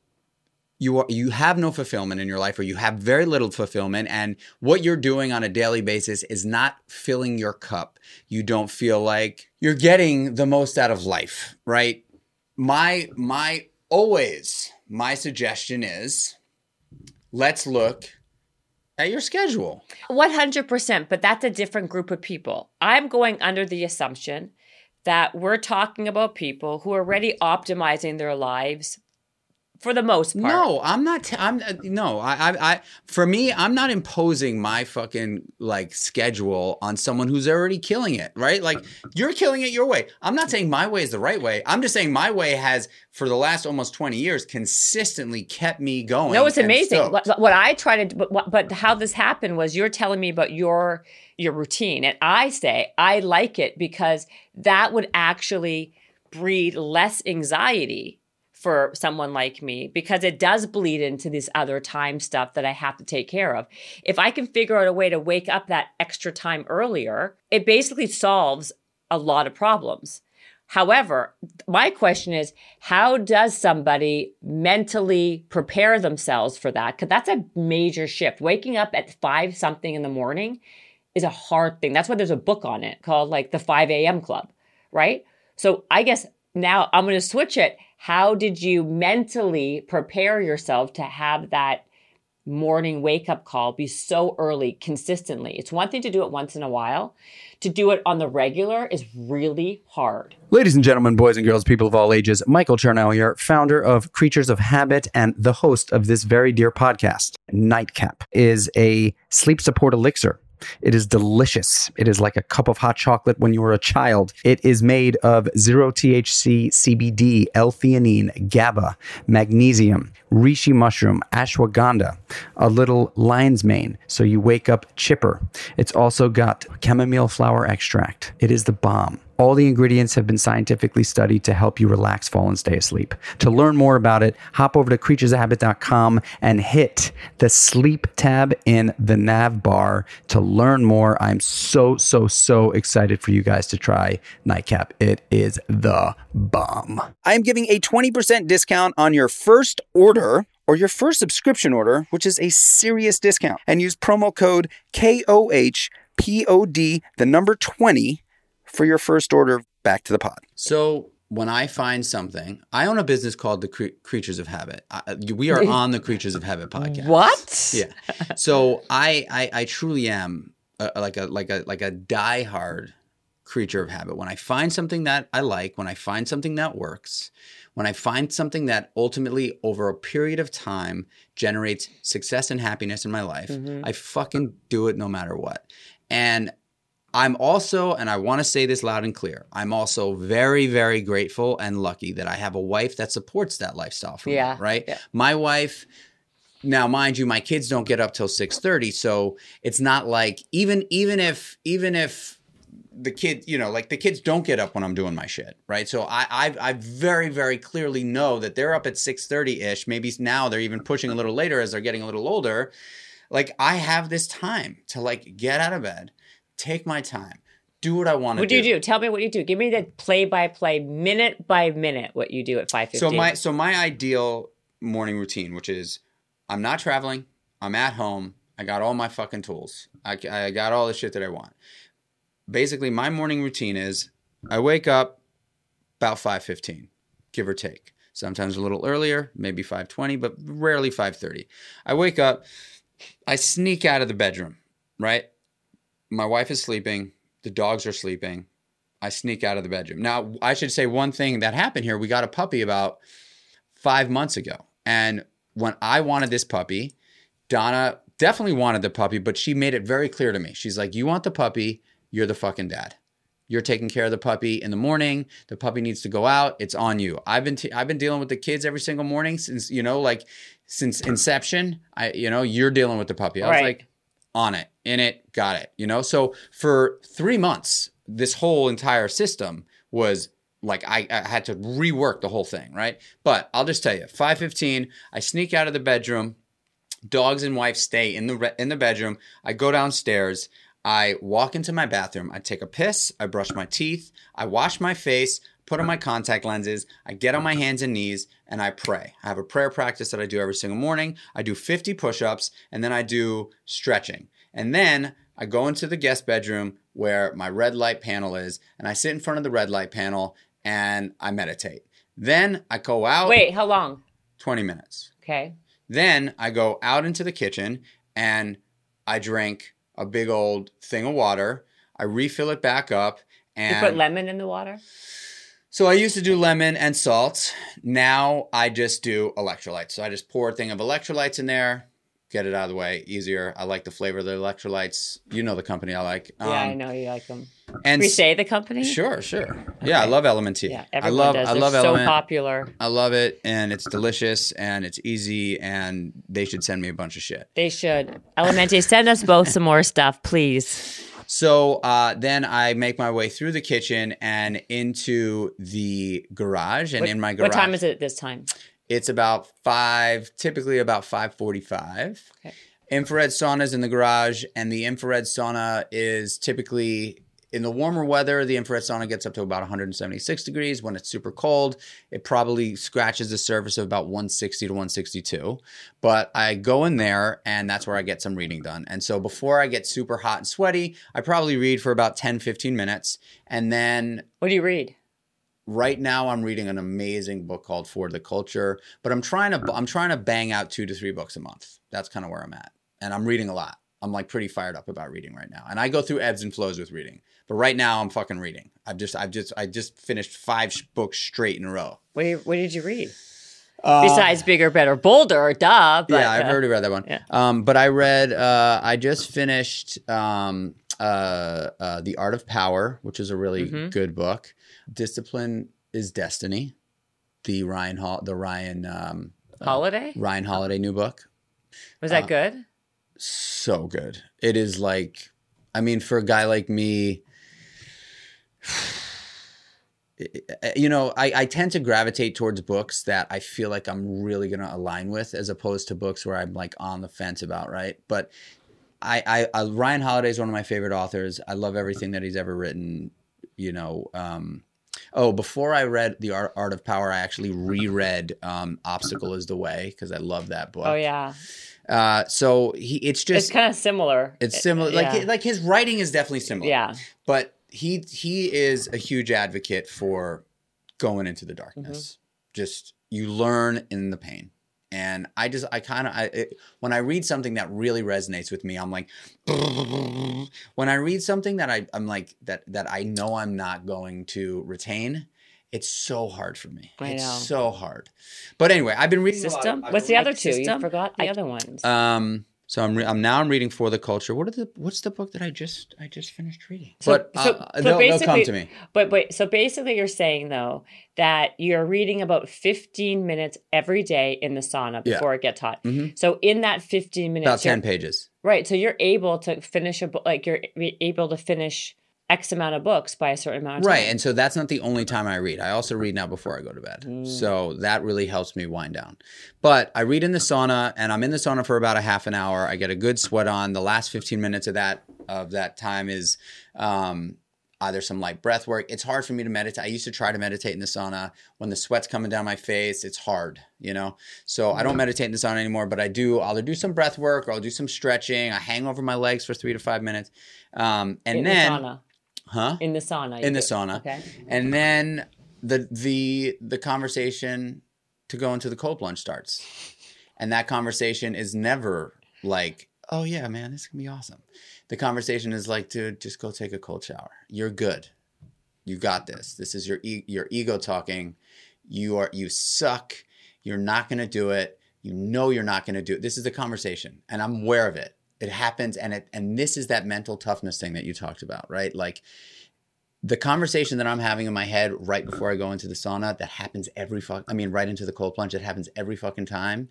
You are, you have no fulfillment in your life, or you have very little fulfillment, and what you're doing on a daily basis is not filling your cup. You don't feel like you're getting the most out of life, right? My my always my suggestion is let's look at your schedule. one hundred percent, but that's a different group of people. I'm going under the assumption that we're talking about people who are already optimizing their lives for the most part. No, I'm not. T- I'm uh, no. I, I, I. For me, I'm not imposing my fucking like schedule on someone who's already killing it. Right? Like you're killing it your way. I'm not saying my way is the right way. I'm just saying my way has, for the last almost twenty years, consistently kept me going. No, it's amazing. Stoked. What, what I tried to, but, but how this happened was you're telling me about your your routine, and I say I like it because that would actually breed less anxiety for someone like me, because it does bleed into this other time stuff that I have to take care of. If I can figure out a way to wake up that extra time earlier, it basically solves a lot of problems. However, my question is, how does somebody mentally prepare themselves for that? Because that's a major shift. Waking up at five something in the morning is a hard thing. That's why there's a book on it called like the five a.m. Club, right? So I guess now I'm going to switch it. How did you mentally prepare yourself to have that morning wake-up call be so early consistently? It's one thing to do it once in a while. To do it on the regular is really hard. Ladies and gentlemen, boys and girls, people of all ages, Michael Chernow here, founder of Creatures of Habit and the host of this very dear podcast. Nightcap is a sleep support elixir It is delicious. It is like a cup of hot chocolate when you were a child. It is made of zero T H C, C B D, L-theanine, GABA, magnesium, reishi mushroom, ashwagandha, a little lion's mane, so you wake up chipper. It's also got chamomile flower extract. It is the bomb. All the ingredients have been scientifically studied to help you relax, fall, and stay asleep. To learn more about it, hop over to creatures of habit dot com and hit the sleep tab in the nav bar to learn more. I'm so, so, so excited for you guys to try Nightcap. It is the bomb. I am giving a twenty percent discount on your first order or your first subscription order, which is a serious discount. And use promo code K O H P O D, the number twenty, for your first order. Back to the pod. So when I find something, I own a business called the Cre- Creatures of Habit. I, we are on the Creatures of Habit podcast. What? Yeah. So I, I, I truly am a, like a like a like a diehard creature of habit. When I find something that I like, when I find something that works, when I find something that ultimately over a period of time generates success and happiness in my life, mm-hmm. I fucking do it no matter what. And I'm also, and I want to say this loud and clear, I'm also very, very grateful and lucky that I have a wife that supports that lifestyle for yeah. me, right? Yeah. My wife, now mind you, my kids don't get up till six thirty, so it's not like, even even if even if the kid, you know, like the kids don't get up when I'm doing my shit, right? So I I, I very, very clearly know that they're up at six thirty-ish, maybe now they're even pushing a little later as they're getting a little older. Like I have this time to like get out of bed, take my time, do what I want to do. What do you do? Tell me what you do. Give me the play-by-play, minute by minute, what you do at five fifteen. So my so my ideal morning routine, which is I'm not traveling, I'm at home, I got all my fucking tools, I, I got all the shit that I want. Basically, my morning routine is I wake up about five fifteen, give or take. Sometimes a little earlier, maybe five twenty, but rarely five thirty. I wake up, I sneak out of the bedroom, right? My wife is sleeping. The dogs are sleeping. I sneak out of the bedroom. Now, I should say one thing that happened here. We got a puppy about five months ago. And when I wanted this puppy, Donna definitely wanted the puppy, but she made it very clear to me. She's like, you want the puppy, you're the fucking dad. You're taking care of the puppy in the morning. The puppy needs to go out. It's on you. I've been t- I've been dealing with the kids every single morning since, you know, like since inception. I, you know, you're dealing with the puppy. I was right. like, on it, in it, got it, you know? So for three months, this whole entire system was like, I, I had to rework the whole thing, right? But I'll just tell you, five fifteen, I sneak out of the bedroom, dogs and wife stay in the re- in the bedroom, I go downstairs, I walk into my bathroom, I take a piss, I brush my teeth, I wash my face, put on my contact lenses, I get on my hands and knees, and I pray. I have a prayer practice that I do every single morning. I do fifty push-ups, and then I do stretching. And then I go into the guest bedroom where my red light panel is, and I sit in front of the red light panel, and I meditate. Then I go out. Wait, how long? twenty minutes. Okay. Then I go out into the kitchen, and I drink a big old thing of water. I refill it back up. And you put lemon in the water? So I used to do lemon and salt. Now I just do electrolytes. So I just pour a thing of electrolytes in there, get it out of the way, easier. I like the flavor of the electrolytes. You know the company I like. Um, yeah, I know you like them. And Can we say the company? Sure, sure. Okay. Yeah, I love Element Tea. Yeah, everyone I love, does. I They're love so Element. popular. I love it, and it's delicious, and it's easy, and they should send me a bunch of shit. They should. Elemente, send us both some more stuff, please. So uh, then I make my way through the kitchen and into the garage. And what, in my garage, what time is it at this time? It's about five, typically about five forty-five. Okay. Infrared saunas in the garage, and the infrared sauna is typically in the warmer weather. The infrared sauna gets up to about one hundred seventy-six degrees. When it's super cold, it probably scratches the surface of about one sixty to one sixty-two. But I go in there, and that's where I get some reading done. And so before I get super hot and sweaty, I probably read for about ten, fifteen minutes. And then what do you read? Right now, I'm reading an amazing book called For the Culture, but I'm trying to I'm trying to bang out two to three books a month. That's kind of where I'm at, and I'm reading a lot. I'm like pretty fired up about reading right now, and I go through ebbs and flows with reading. But right now, I'm fucking reading. I've just I've just I just finished five sh- books straight in a row. What, you, what did you read? Uh, Besides Bigger, Better, Bolder, duh. But, yeah, I've uh, already read that one. yeah. Um, but I read, uh, I just finished um, uh, uh, The Art of Power, which is a really Mm-hmm. good book. Discipline is Destiny, the Ryan Hol- the Ryan um, Holiday? Ryan Holiday new book. Was that uh, good? So good. It is like, I mean, for a guy like me, you know, I, I tend to gravitate towards books that I feel like I'm really going to align with, as opposed to books where I'm like on the fence about, right? But I, I, I Ryan Holiday is one of my favorite authors. I love everything that he's ever written, you know. Um, oh, before I read The Art, Art of Power, I actually reread um, Obstacle is the Way, because I love that book. Oh, yeah. Uh, so he, it's just, It's kind of similar. it's similar. Yeah. Like, like his writing is definitely similar. Yeah. But he he is a huge advocate for going into the darkness. Mm-hmm. Just, you learn in the pain. And I just, I kind of, I it, when I read something that really resonates with me, I'm like, when I read something that I, I'm like, that, that I know I'm not going to retain, it's so hard for me. I it's know. so hard. But anyway, I've been reading System? a lot. I've What's been the reading- other two? You System? forgot the I- other ones. Um, so I'm, re- I'm now I'm reading For the Culture. What are the, what's the book that I just, I just finished reading? So- but so- uh, so they'll, they'll come basically- to me. But wait, so basically you're saying, though, that you're reading about fifteen minutes every day in the sauna Yeah. before it gets hot. Mhm. So in that fifteen minutes, About ten you're- pages. right, so you're able to finish a book, like you're able to finish X amount of books by a certain amount of time. Right. And so that's not the only time I read. I also read now before I go to bed. Mm. So that really helps me wind down. But I read in the sauna, and I'm in the sauna for about a half an hour. I get a good sweat on. The last fifteen minutes of that of that time is um, either some light breath work. It's hard for me to meditate. I used to try to meditate in the sauna. When the sweat's coming down my face, it's hard, you know? So I don't meditate in the sauna anymore, but I do. I'll either do some breath work, or I'll do some stretching. I hang over my legs for three to five minutes. Um, and in then... the sauna. Huh? In the sauna. you In the do. sauna. Okay. And then the the the conversation to go into the cold plunge starts. And that conversation is never like, oh yeah, man, this is gonna be awesome. The conversation is like, dude, just go take a cold shower. You're good. You got this. This is your e- your ego talking. You are you suck. You're not gonna do it. You know you're not gonna do it. This is the conversation, and I'm aware of it. It happens, and it and this is that mental toughness thing that you talked about, right? Like the conversation that I'm having in my head right before I go into the sauna, that happens every fuck. I mean, right into the cold plunge, that happens every fucking time,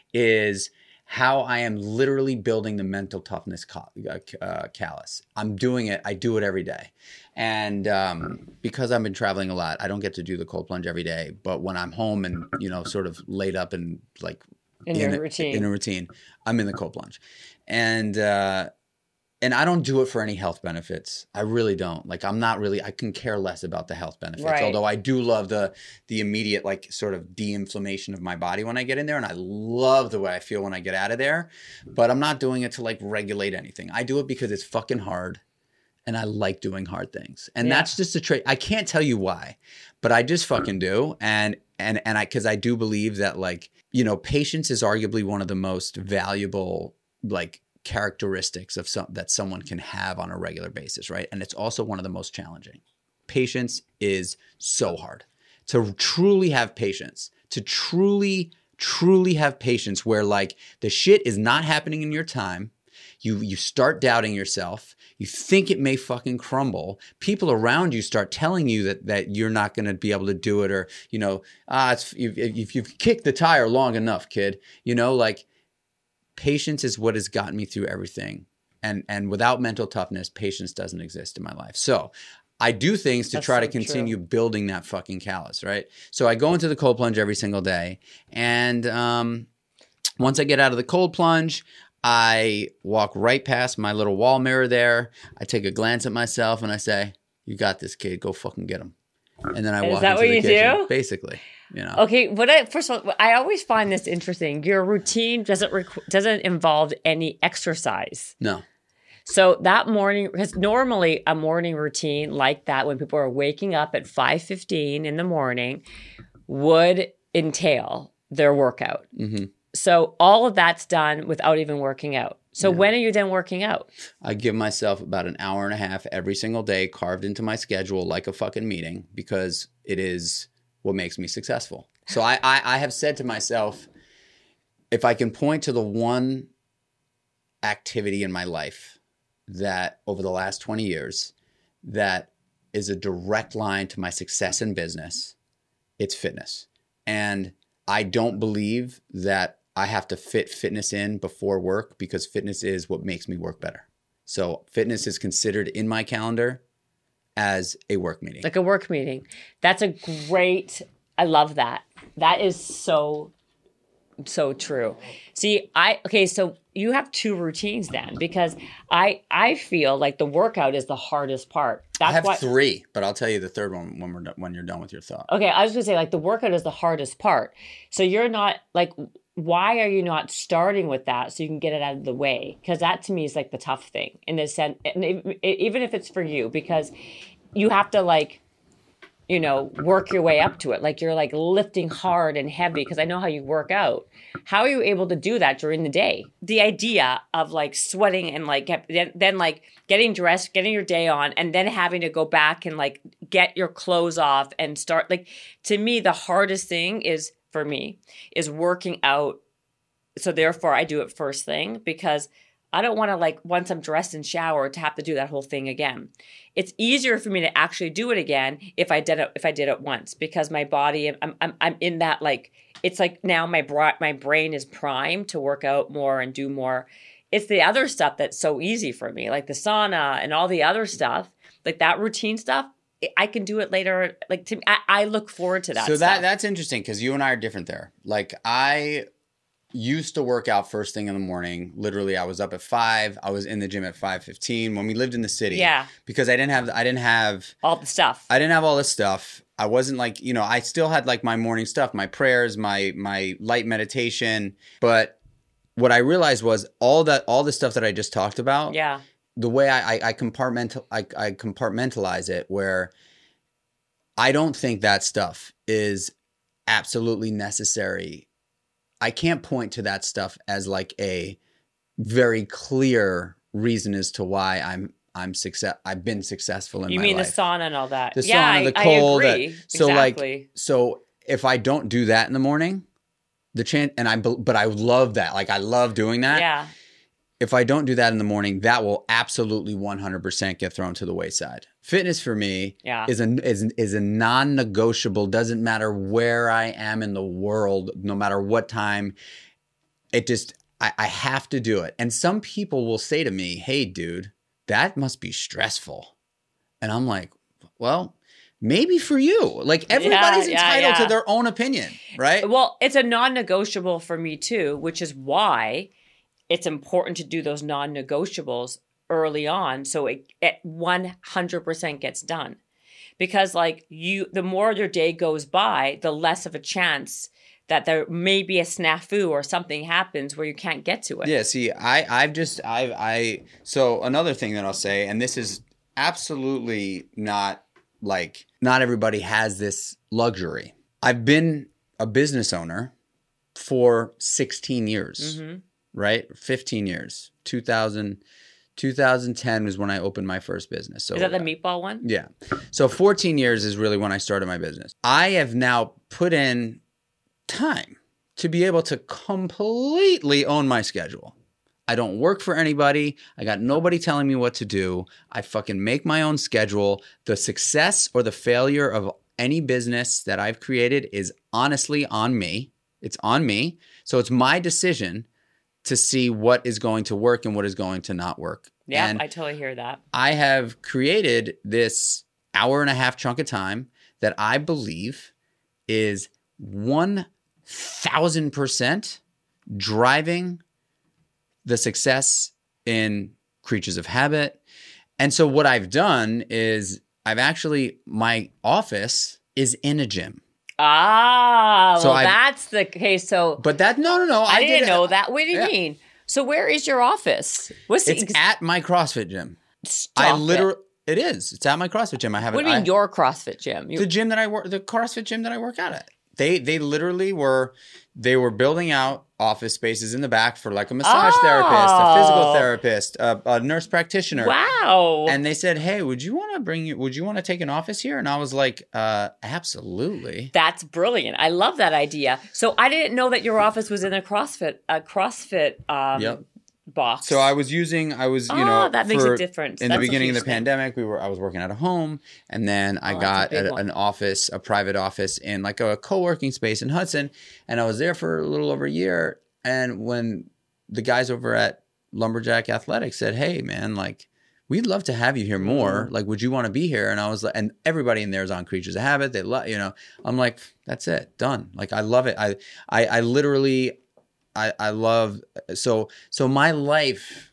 is how I am literally building the mental toughness cal- uh, callus. I'm doing it. I do it every day, and um, because I've been traveling a lot, I don't get to do the cold plunge every day. But when I'm home and you know, sort of laid up and like In your a, routine. in a routine, I'm in the cold plunge. And uh, and I don't do it for any health benefits. I really don't. Like I'm not really. I can care less about the health benefits. Right. Although I do love the the immediate like sort of de-inflammation of my body when I get in there, and I love the way I feel when I get out of there. But I'm not doing it to like regulate anything. I do it because it's fucking hard, and I like doing hard things. And Yeah. that's just a trait. I can't tell you why, but I just fucking do. And and and I because I do believe that like you know patience is arguably one of the most valuable like characteristics of some that someone can have on a regular basis, right? And it's also one of the most challenging. Patience is so hard. To truly have patience, to truly, truly have patience where like the shit is not happening in your time. You you start doubting yourself. You think it may fucking crumble. People around you start telling you that that you're not going to be able to do it, or you know, ah, it's if, if you've kicked the tire long enough, kid. You know, like. Patience is what has gotten me through everything. And and without mental toughness, patience doesn't exist in my life. So I do things to That's try so to continue true. building that fucking callus, right? So I go into the cold plunge every single day. And um, once I get out of the cold plunge, I walk right past my little wall mirror there. I take a glance at myself and I say, you got this, kid. Go fucking get him. And then I Is walk that into what the you kitchen. do? Basically. You know. Okay, what I first of all, I always find this interesting. Your routine doesn't requ- doesn't involve any exercise. No. So that morning, because normally a morning routine like that, when people are waking up at five fifteen in the morning, would entail their workout. Mm-hmm. So all of that's done without even working out. So Yeah. when are you then working out? I give myself about an hour and a half every single day carved into my schedule like a fucking meeting because it is what makes me successful. So I, I, I have said to myself, if I can point to the one activity in my life that over the last twenty years that is a direct line to my success in business, it's fitness. And I don't believe that I have to fit fitness in before work because fitness is what makes me work better. So fitness is considered in my calendar as a work meeting. Like a work meeting. That's a great, I love that. That is so, so true. See, I, okay, so you have two routines then because I I feel like the workout is the hardest part. That's I have why, three, but I'll tell you the third one when we're done, when you're done with your thought. Okay, I was going to say like the workout is the hardest part. So you're not like, why are you not starting with that so you can get it out of the way? Because that to me is like the tough thing in the sense, and it, it, even if it's for you, because you have to like, you know, work your way up to it. Like you're like lifting hard and heavy because I know how you work out. How are you able to do that during the day? The idea of like sweating and like then, then like getting dressed, getting your day on, and then having to go back and like get your clothes off and start like, to me, the hardest thing is for me is working out. So therefore I do it first thing because I don't want to like once I'm dressed and showered to have to do that whole thing again. It's easier for me to actually do it again if I did it if I did it once because my body I'm I'm I'm in that like it's like now my bra- my brain is primed to work out more and do more. It's the other stuff that's so easy for me, like the sauna and all the other stuff, like that routine stuff. I can do it later. Like to I, I look forward to that. So that stuff. that's interesting because you and I are different there. Like I used to work out first thing in the morning. Literally, I was up at five. I was in the gym at five fifteen when we lived in the city. Yeah. Because I didn't have I didn't have all the stuff. I didn't have all this stuff. I wasn't like, you know, I still had like my morning stuff, my prayers, my my light meditation. But what I realized was all that all the stuff that I just talked about. Yeah. The way I I, I compartmental I, I compartmentalize it, where I don't think that stuff is absolutely necessary. I can't point to that stuff as like a very clear reason as to why I'm I'm success. I've been successful in you my mean life. the sauna and all that? The yeah, sauna, the I, cold. I agree. That, so exactly. like, so if I don't do that in the morning, the chance, and I, but I love that. Like I love doing that. Yeah. If I don't do that in the morning, that will absolutely one hundred percent get thrown to the wayside. Fitness for me yeah. is a is, is a non-negotiable. Doesn't matter where I am in the world, no matter what time. It just I, I have to do it. And some people will say to me, "Hey, dude, that must be stressful," and I'm like, "Well, maybe for you. Like everybody's yeah, yeah, entitled yeah. to their own opinion, right?" Well, it's a non-negotiable for me too, which is why it's important to do those non-negotiables early on so it, it one hundred percent gets done. Because like you, the more your day goes by, the less of a chance that there may be a snafu or something happens where you can't get to it. Yeah, see, I, I've just, I, I, so another thing that I'll say, and this is absolutely not like, not everybody has this luxury. I've been a business owner for sixteen years. Mm-hmm. Right? fifteen years. two thousand, two thousand ten was when I opened my first business. So is that the meatball one? Yeah. So fourteen years is really when I started my business. I have now put in time to be able to completely own my schedule. I don't work for anybody. I got nobody telling me what to do. I fucking make my own schedule. The success or the failure of any business that I've created is honestly on me. It's on me. So it's my decision to see what is going to work and what is going to not work. Yeah, and I totally hear that. I have created this hour and a half chunk of time that I believe is one thousand percent driving the success in Creatures of Habit. And so what I've done is I've actually, my office is in a gym. Ah, So well, I've- that's the case. So But that, no, no, no. I, didn't did- know that. What do you Yeah. mean? So where is your office? What's the It's ex- at my CrossFit gym. Stop I it. literally, it is. It's at my CrossFit gym. I have What it. do you mean I- your CrossFit gym? You, the gym that I work, the CrossFit gym that I work out at. They they literally were they were building out office spaces in the back for like a massage oh. therapist, a physical therapist, a, a nurse practitioner. Wow. And they said, "Hey, would you want to bring you would you want to take an office here?" And I was like, uh, absolutely. That's brilliant. I love that idea. So I didn't know that your office was in a CrossFit a CrossFit um yep. box. So I was using, I was, you oh, know, that makes for, a difference. In That's the beginning of the thing. pandemic, we were, I was working at a home, and then I oh, got a, an office, a private office in like a co-working space in Hudson, and I was there for a little over a year. And when the guys over at Lumberjack Athletics said, "Hey, man, like, we'd love to have you here more. Like, would you want to be here?" And I was like, and everybody in there is on Creatures of Habit. They love, you know, I'm like, that's it, done. Like, I love it. I, I, I literally, I, I love, so, so my life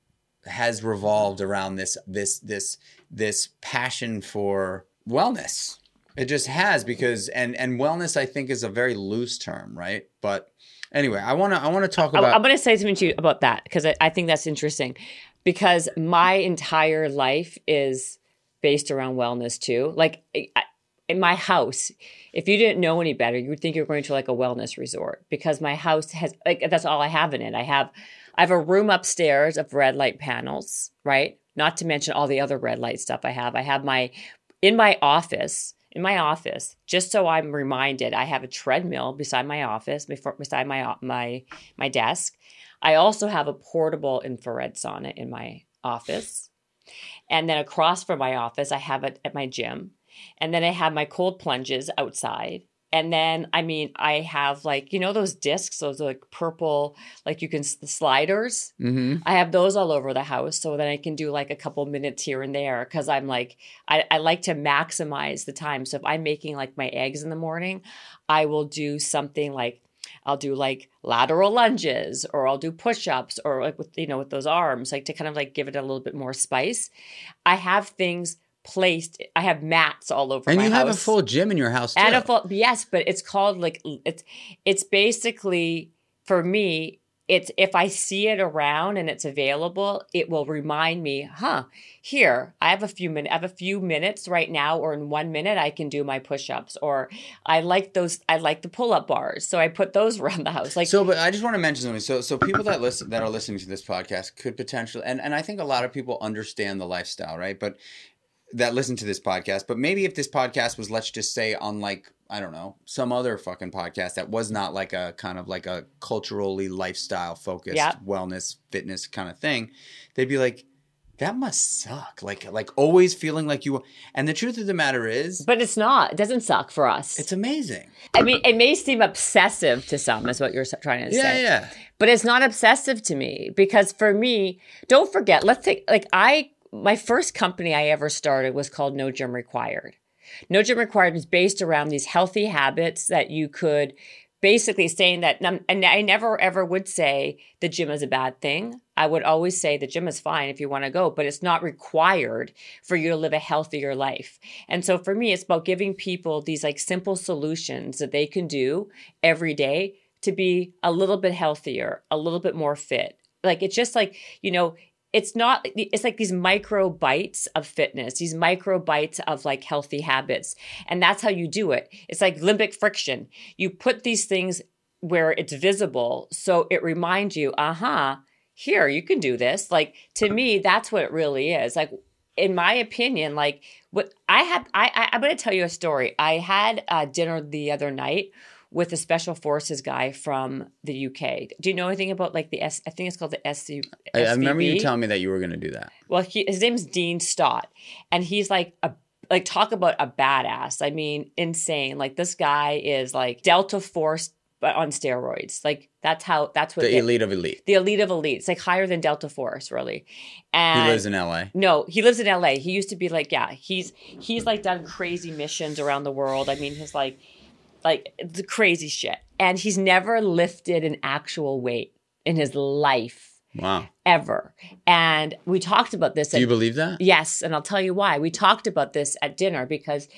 has revolved around this this this this passion for wellness. It just has, because and and wellness, I think, is a very loose term, right? But anyway, I want to I want to talk about I'm going to say something to you about that, because I, I think that's interesting, because my entire life is based around wellness too. Like I, in my house, if you didn't know any better, you would think you're going to like a wellness resort, because my house has like that's all I have in it. I have I have a room upstairs of red light panels, right? Not to mention all the other red light stuff I have. I have my, in my office, in my office, just so I'm reminded, I have a treadmill beside my office, beside my my my desk. I also have a portable infrared sauna in my office. And then across from my office, I have it at my gym. And then I have my cold plunges outside. And then, I mean, I have like, you know, those discs, those like purple, like you can, the sliders. Mm-hmm. I have those all over the house, so that I can do like a couple minutes here and there. Cause I'm like, I, I like to maximize the time. So if I'm making like my eggs in the morning, I will do something like, I'll do like lateral lunges, or I'll do push-ups, or like with, you know, with those arms, like to kind of like give it a little bit more spice. I have things placed. I have mats all over and my house. And you have a full gym in your house too. And a full, yes, but it's called like, it's, it's basically, for me, it's, if I see it around and it's available, it will remind me, huh, here, I have a few minutes, I have a few minutes right now, or in one minute I can do my push-ups, or I like those, I like the pull-up bars. So I put those around the house. Like, so, but I just want to mention something. So, so people that listen, that are listening to this podcast could potentially, and, and I think a lot of people understand the lifestyle, right? But that listen to this podcast, but maybe if this podcast was, let's just say, on like, I don't know, some other fucking podcast that was not like a kind of like a culturally lifestyle focused yeah. wellness, fitness kind of thing, they'd be like, that must suck. Like, like always feeling like you, and the truth of the matter is, but it's not, it doesn't suck for us. It's amazing. I mean, it may seem obsessive to some, is what you're trying to yeah, say. Yeah, yeah. But it's not obsessive to me, because for me, don't forget, let's take, like I, my first company I ever started was called No Gym Required. No Gym Required was based around these healthy habits that you could basically saying that, and I never ever would say the gym is a bad thing. I would always say the gym is fine if you want to go, but it's not required for you to live a healthier life. And so for me, it's about giving people these like simple solutions that they can do every day to be a little bit healthier, a little bit more fit. Like, it's just like, you know, it's not, it's like these micro bites of fitness, these micro bites of like healthy habits. And that's how you do it. It's like limbic friction. You put these things where it's visible, so it reminds you, uh-huh, here, you can do this. Like, to me, that's what it really is. Like, in my opinion, like what I had, I, I I'm going to tell you a story. I had uh, dinner the other night with a special forces guy from the U K. Do you know anything about like the S? I think it's called the S C. I, I remember you telling me that you were going to do that. Well, he, his name's Dean Stott, and he's like a like talk about a badass. I mean, insane. Like, this guy is like Delta Force, but on steroids. Like, that's how. That's what the they, elite of elite. The elite of elite. It's like higher than Delta Force, really. And he lives in L A. No, he lives in L A. He used to be like, yeah, he's he's like done crazy missions around the world. I mean, his like. Like, the crazy shit. And he's never lifted an actual weight in his life. Wow. Ever. And we talked about this. Do at, you believe that? Yes. And I'll tell you why. We talked about this at dinner because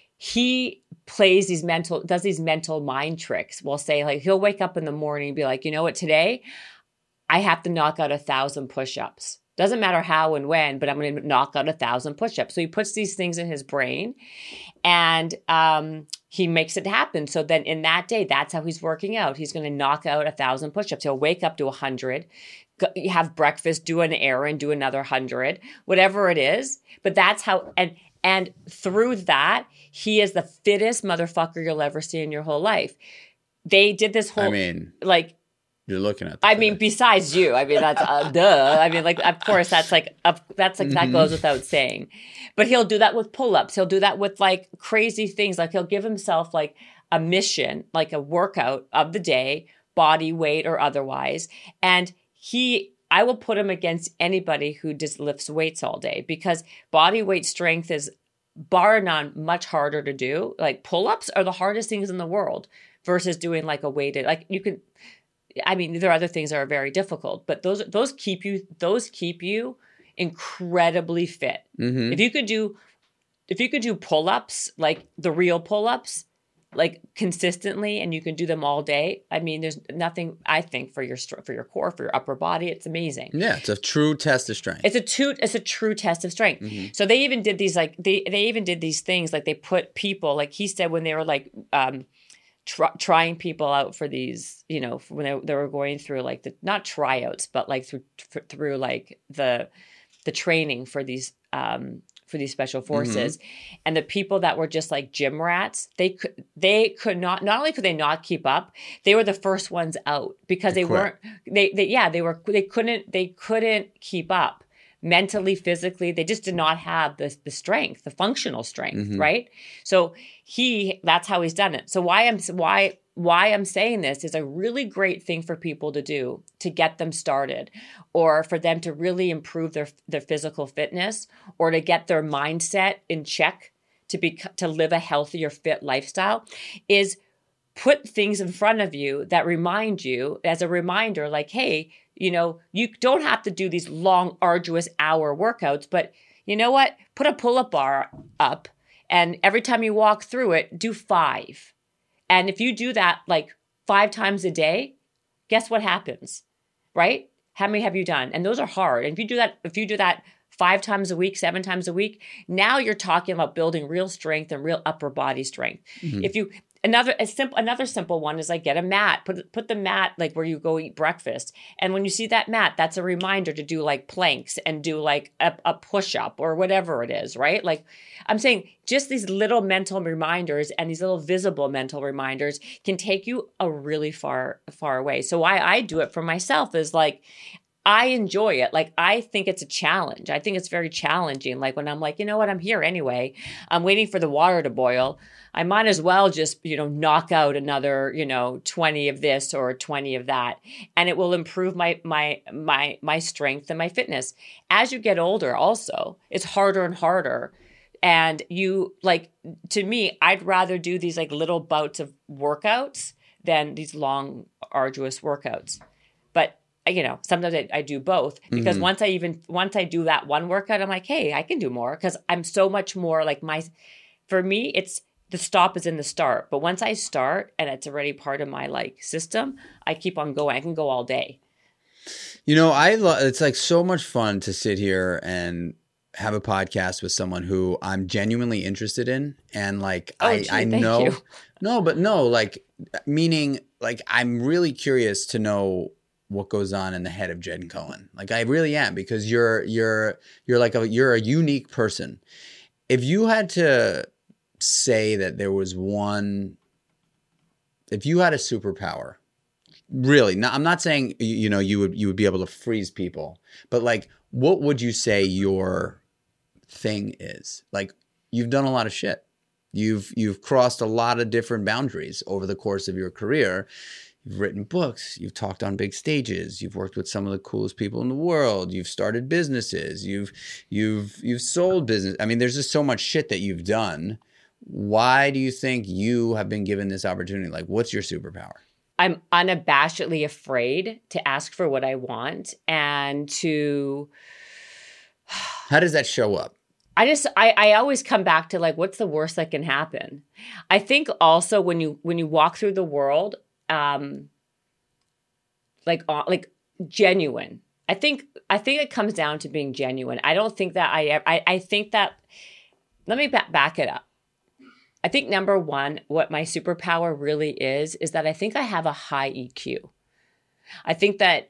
he plays these mental, does these mental mind tricks. We'll say, like, he'll wake up in the morning and be like, you know what, today I have to knock out a thousand push-ups. Doesn't matter how and when, but I'm going to knock out a thousand push-ups. So he puts these things in his brain, and um, he makes it happen. So then in that day, that's how he's working out. He's going to knock out a thousand push-ups. He'll wake up to a hundred, have breakfast, do an errand, do another hundred, whatever it is. But that's how, and and through that, he is the fittest motherfucker you'll ever see in your whole life. They did this whole, I mean, like, you're looking at. I mean, besides you, I mean, that's uh, duh. I mean, like, of course, that's like, uh, that's like, that goes without saying. But he'll do that with pull-ups. He'll do that with like crazy things. Like he'll give himself like a mission, like a workout of the day, body weight or otherwise. And he, I will put him against anybody who just lifts weights all day, because body weight strength is bar none much harder to do. Like pull-ups are the hardest things in the world versus doing like a weighted, like you can, I mean, there are other things that are very difficult, but those those keep you those keep you incredibly fit. Mm-hmm. If you could do if you could do pull-ups, like the real pull-ups, like consistently, and you can do them all day, I mean, there's nothing, I think, for your for your core, for your upper body. It's amazing. Yeah, it's a true test of strength. It's a true it's a true test of strength. Mm-hmm. So they even did these like they they even did these things, like they put people, like he said, when they were like um Try, trying people out for these, you know, when they, they were going through like the, not tryouts, but like through, through like the, the training for these, um, for these special forces. Mm-hmm. And the people that were just like gym rats, they could, they could not, not only could they not keep up, they were the first ones out because they, they weren't, they, they, yeah, they were, they couldn't, they couldn't keep up. Mentally, physically, they just did not have the the strength, the functional strength, mm-hmm. right? So he, that's how he's done it. So why I'm why why I'm saying this is a really great thing for people to do to get them started, or for them to really improve their their physical fitness, or to get their mindset in check to be to live a healthier, fit lifestyle, is put things in front of you that remind you as a reminder, like, hey, you know, you don't have to do these long, arduous hour workouts, but you know what? Put a pull-up bar up, and every time you walk through it, do five. And if you do that like five times a day, guess what happens, right? How many have you done? And those are hard. And if you do that, if you do that five times a week, seven times a week, now you're talking about building real strength and real upper body strength. Mm-hmm. If you Another a simple another simple one is like get a mat. Put put the mat like where you go eat breakfast. And when you see that mat, that's a reminder to do like planks and do like a, a push-up or whatever it is, right? Like I'm saying, just these little mental reminders and these little visible mental reminders can take you a really far, far away. So why I do it for myself is like, I enjoy it. Like, I think it's a challenge. I think it's very challenging. Like when I'm like, you know what, I'm here anyway. I'm waiting for the water to boil. I might as well just, you know, knock out another, you know, twenty of this or twenty of that. And it will improve my, my, my, my strength and my fitness. As you get older also, it's harder and harder. And you like, to me, I'd rather do these like little bouts of workouts than these long, arduous workouts. But you know, sometimes I, I do both, because mm-hmm. once I even, once I do that one workout, I'm like, hey, I can do more, because I'm so much more like my, for me, it's, the stop is in the start. But once I start and it's already part of my like system, I keep on going. I can go all day. You know, I love, it's like so much fun to sit here and have a podcast with someone who I'm genuinely interested in. And like, oh, I, gee, I thank know, you. no, but no, like meaning like, I'm really curious to know what goes on in the head of Jen Cohen. Like I really am, because you're, you're, you're like a, you're a unique person. If you had to say that there was one, if you had a superpower, really, not, I'm not saying, you know, you would, you would be able to freeze people, but like, what would you say your thing is? Like, you've done a lot of shit. You've, you've crossed a lot of different boundaries over the course of your career. You've written books, you've talked on big stages, you've worked with some of the coolest people in the world, you've started businesses, you've you've you've sold business. I mean, there's just so much shit that you've done. Why do you think you have been given this opportunity? Like, what's your superpower? I'm unabashedly afraid to ask for what I want and to... How does that show up? I just, I, I always come back to like, what's the worst that can happen? I think also when you, when you walk through the world, um, like, uh, like genuine, I think, I think it comes down to being genuine. I don't think that I, I, I think that, let me back, back it up. I think number one, what my superpower really is, is that I think I have a high E Q. I think that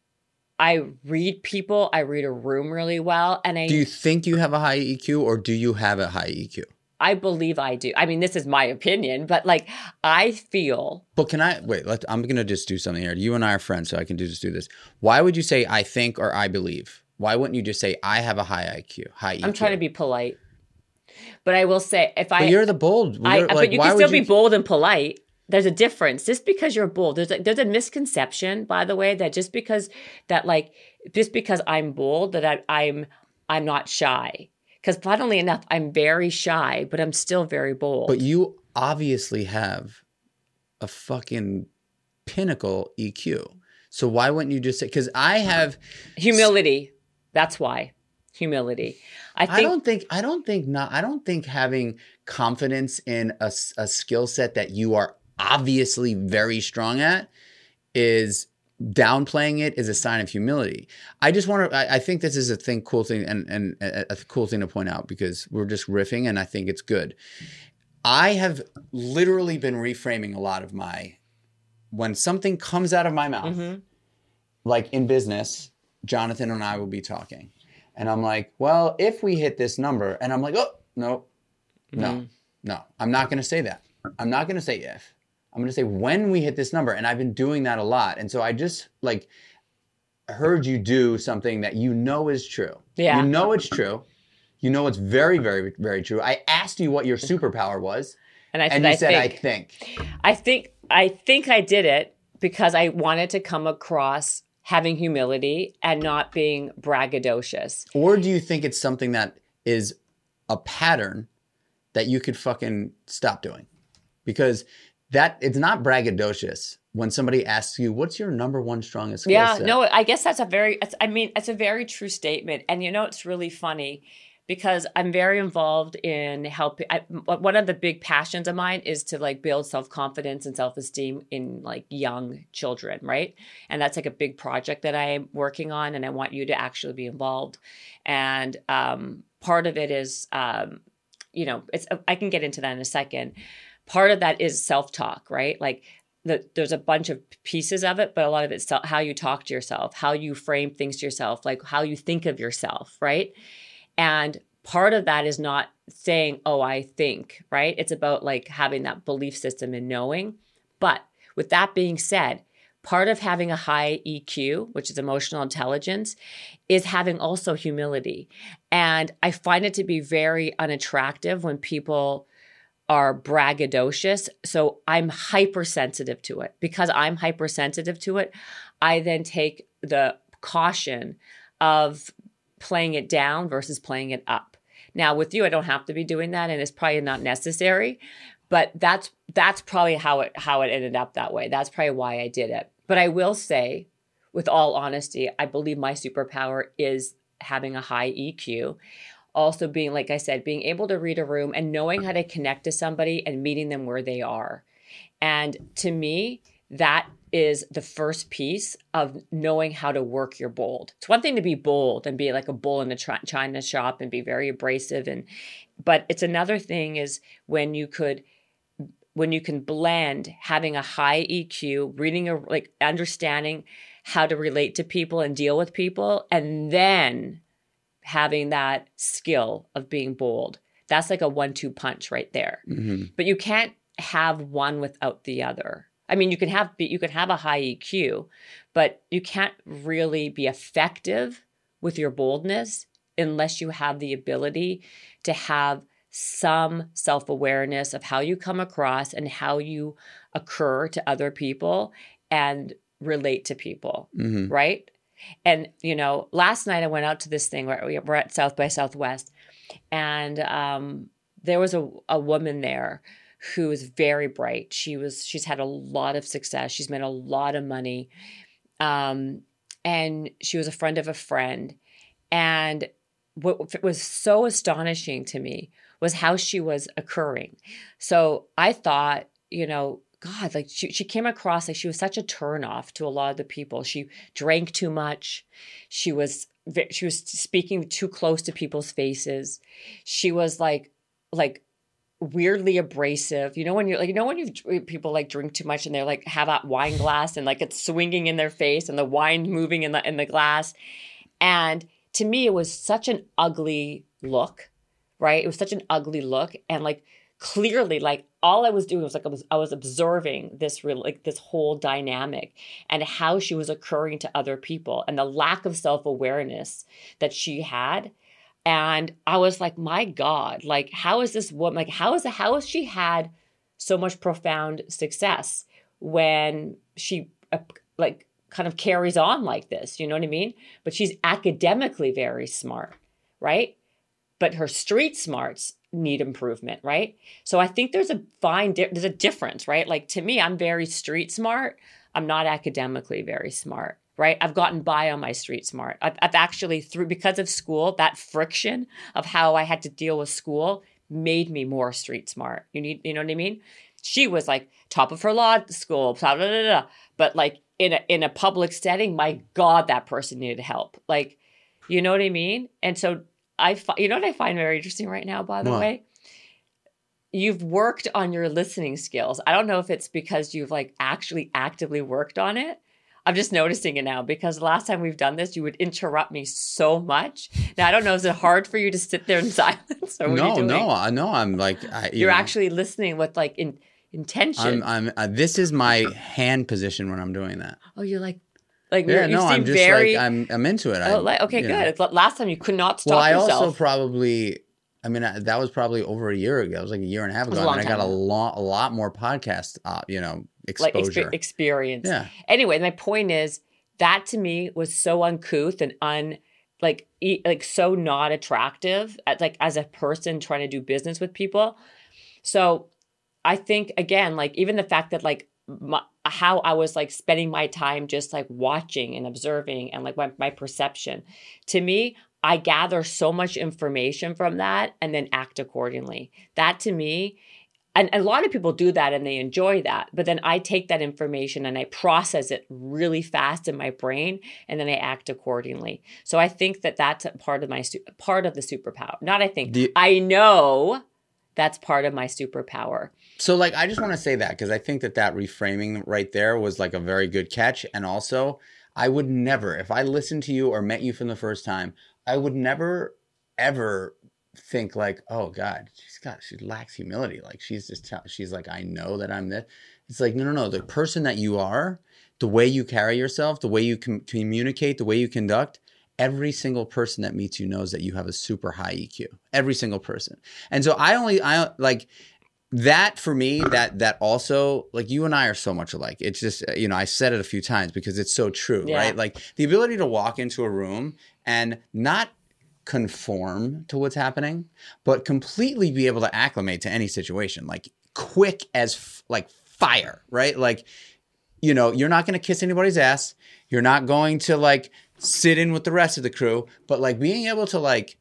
I read people, I read a room really well. And I Do you think you have a high E Q or do you have a high E Q? I believe I do. I mean, this is my opinion, but like I feel. But can I wait? Let, I'm going to just do something here. You and I are friends, so I can do, just do this. Why would you say I think or I believe? Why wouldn't you just say I have a high I Q, high E Q? I'm trying to be polite, but I will say if I. But you're the bold. You're, I, like, but you why can still would you... be bold and polite. There's a difference. Just because you're bold, there's a, there's a misconception, by the way, that just because that like just because I'm bold that I, I'm I'm not shy. Because funnily enough, I'm very shy, but I'm still very bold. But you obviously have a fucking pinnacle E Q. So why wouldn't you just say? Because I have humility. That's why humility. I think. I don't think. I don't think not. I don't think having confidence in a, a skill set that you are obviously very strong at is downplaying it is a sign of humility. I just want to, I, I think this is a thing, cool thing, and, and a, a cool thing to point out because we're just riffing and I think it's good. I have literally been reframing a lot of my, when something comes out of my mouth, mm-hmm. like in business, Jonathan and I will be talking and I'm like, well, if we hit this number, and I'm like, oh, no, no, mm-hmm. no, I'm not going to say that. I'm not going to say if. I'm going to say when we hit this number. And I've been doing that a lot. And so I just like heard you do something that you know is true. Yeah. You know it's true. You know it's very, very, very true. I asked you what your superpower was. And, I said, and you I said, think. I think. I think. I think I did it because I wanted to come across having humility and not being braggadocious. Or do you think it's something that is a pattern that you could fucking stop doing? Because that it's not braggadocious when somebody asks you, what's your number one strongest skill yeah, set? no, I guess that's a very, I mean, it's a very true statement. And you know, it's really funny because I'm very involved in helping. I, one of the big passions of mine is to like build self-confidence and self-esteem in like young children, right? And that's like a big project that I'm working on and I want you to actually be involved. And um, part of it is, um, you know, it's, I can get into that in a second. Part of that is self-talk, right? Like the, there's a bunch of pieces of it, but a lot of it's how you talk to yourself, how you frame things to yourself, like how you think of yourself, right? And part of that is not saying, oh, I think, right? It's about like having that belief system and knowing. But with that being said, part of having a high E Q, which is emotional intelligence, is having also humility. And I find it to be very unattractive when people are braggadocious. So I'm hypersensitive to it. Because I'm hypersensitive to it, I then take the caution of playing it down versus playing it up. Now with you, I don't have to be doing that and it's probably not necessary, but that's that's probably how it how it ended up that way. That's probably why I did it. But I will say, with all honesty, I believe my superpower is having a high E Q. Also being, like I said, being able to read a room and knowing how to connect to somebody and meeting them where they are. And to me, that is the first piece of knowing how to work your bold. It's one thing to be bold and be like a bull in a tri- china shop and be very abrasive. And, but it's another thing is when you could, when you can blend having a high E Q, reading a, like understanding how to relate to people and deal with people, and then having that skill of being bold. That's like a one two punch right there. Mm-hmm. But you can't have one without the other. I mean, you can have you can have a high E Q, but you can't really be effective with your boldness unless you have the ability to have some self-awareness of how you come across and how you occur to other people and relate to people, mm-hmm. right? And, you know, last night I went out to this thing where we were at South by Southwest, and um, there was a, a woman there who is very bright. She was, she's had a lot of success. She's made a lot of money. Um, and she was a friend of a friend. And what was so astonishing to me was how she was occurring. So I thought, you know, God, like she, she came across like she was such a turnoff to a lot of the people. She drank too much. She was, she was speaking too close to people's faces. She was like, like, weirdly abrasive. You know, when you're like, you know, when you people like drink too much and they're like have that wine glass and like it's swinging in their face and the wine moving in the in the glass. And to me, it was such an ugly look, right? It was such an ugly look. And like clearly, like all I was doing was like I was I was observing this real like this whole dynamic and how she was occurring to other people and the lack of self-awareness that she had. And I was like, my God, like, how is this woman, like, how is it, how has she had so much profound success when she, uh, like, kind of carries on like this? You know what I mean? But she's academically very smart, right? But her street smarts need improvement, right? So I think there's a fine, di- there's a difference, right? Like, to me, I'm very street smart. I'm not academically very smart. Right? I've gotten by on my street smart. I've, I've actually, through because of school, that friction of how I had to deal with school made me more street smart. You need, you know what I mean? She was like top of her law school, blah, blah, blah, blah. But like in a in a public setting, my God, that person needed help. Like, you know what I mean? And so I, you know what I find very interesting right now, by the what? way? You've worked on your listening skills. I don't know if it's because you've like actually actively worked on it. I'm just noticing it now because the last time we've done this, you would interrupt me so much. Now, I don't know, is it hard for you to sit there in silence? Or what no, are you doing? no, I know. I'm like, I, you You're know, actually listening with like in, intention. I'm, I'm, uh, this is my hand position when I'm doing that. Oh, you're like, like, Yeah, you no, seem I'm just very, like, I'm, I'm into it. oh, I, like, okay, you good. know. Last time you could not stop Well, I yourself. also probably, I mean, I, that was probably over a year ago. It was like a year and a half was ago. a long And I got a time ago. lot, a lot more podcast, uh, you know, like exposure. expe- experience. Yeah. Anyway, my point is that to me was so uncouth and un, like, e- like so not attractive, at, like as a person trying to do business with people. So I think again, like even the fact that like my, how I was like spending my time just like watching and observing and like my, my perception, to me, I gather so much information from that and then act accordingly. That to me, and a lot of people do that and they enjoy that, but then I take that information and I process it really fast in my brain and then I act accordingly. So I think that that's a part of my part of the superpower. Not I think, The- I know that's part of my superpower. So like, I just want to say that because I think that that reframing right there was like a very good catch. And also I would never, if I listened to you or met you for the first time, I would never, ever think like, oh God, she's got, she lacks humility. Like she's just, tell, she's like, I know that I'm this. It's like, no, no, no. The person that you are, the way you carry yourself, the way you com- communicate, the way you conduct, every single person that meets you knows that you have a super high E Q. Every single person. And so I only, I like that for me, that, that also like you and I are so much alike. It's just, you know, I said it a few times because it's so true, Yeah. right? Like the ability to walk into a room and not conform to what's happening, but completely be able to acclimate to any situation, like quick as f- like fire, right? Like, you know, you're not going to kiss anybody's ass. You're not going to like sit in with the rest of the crew, but like being able to like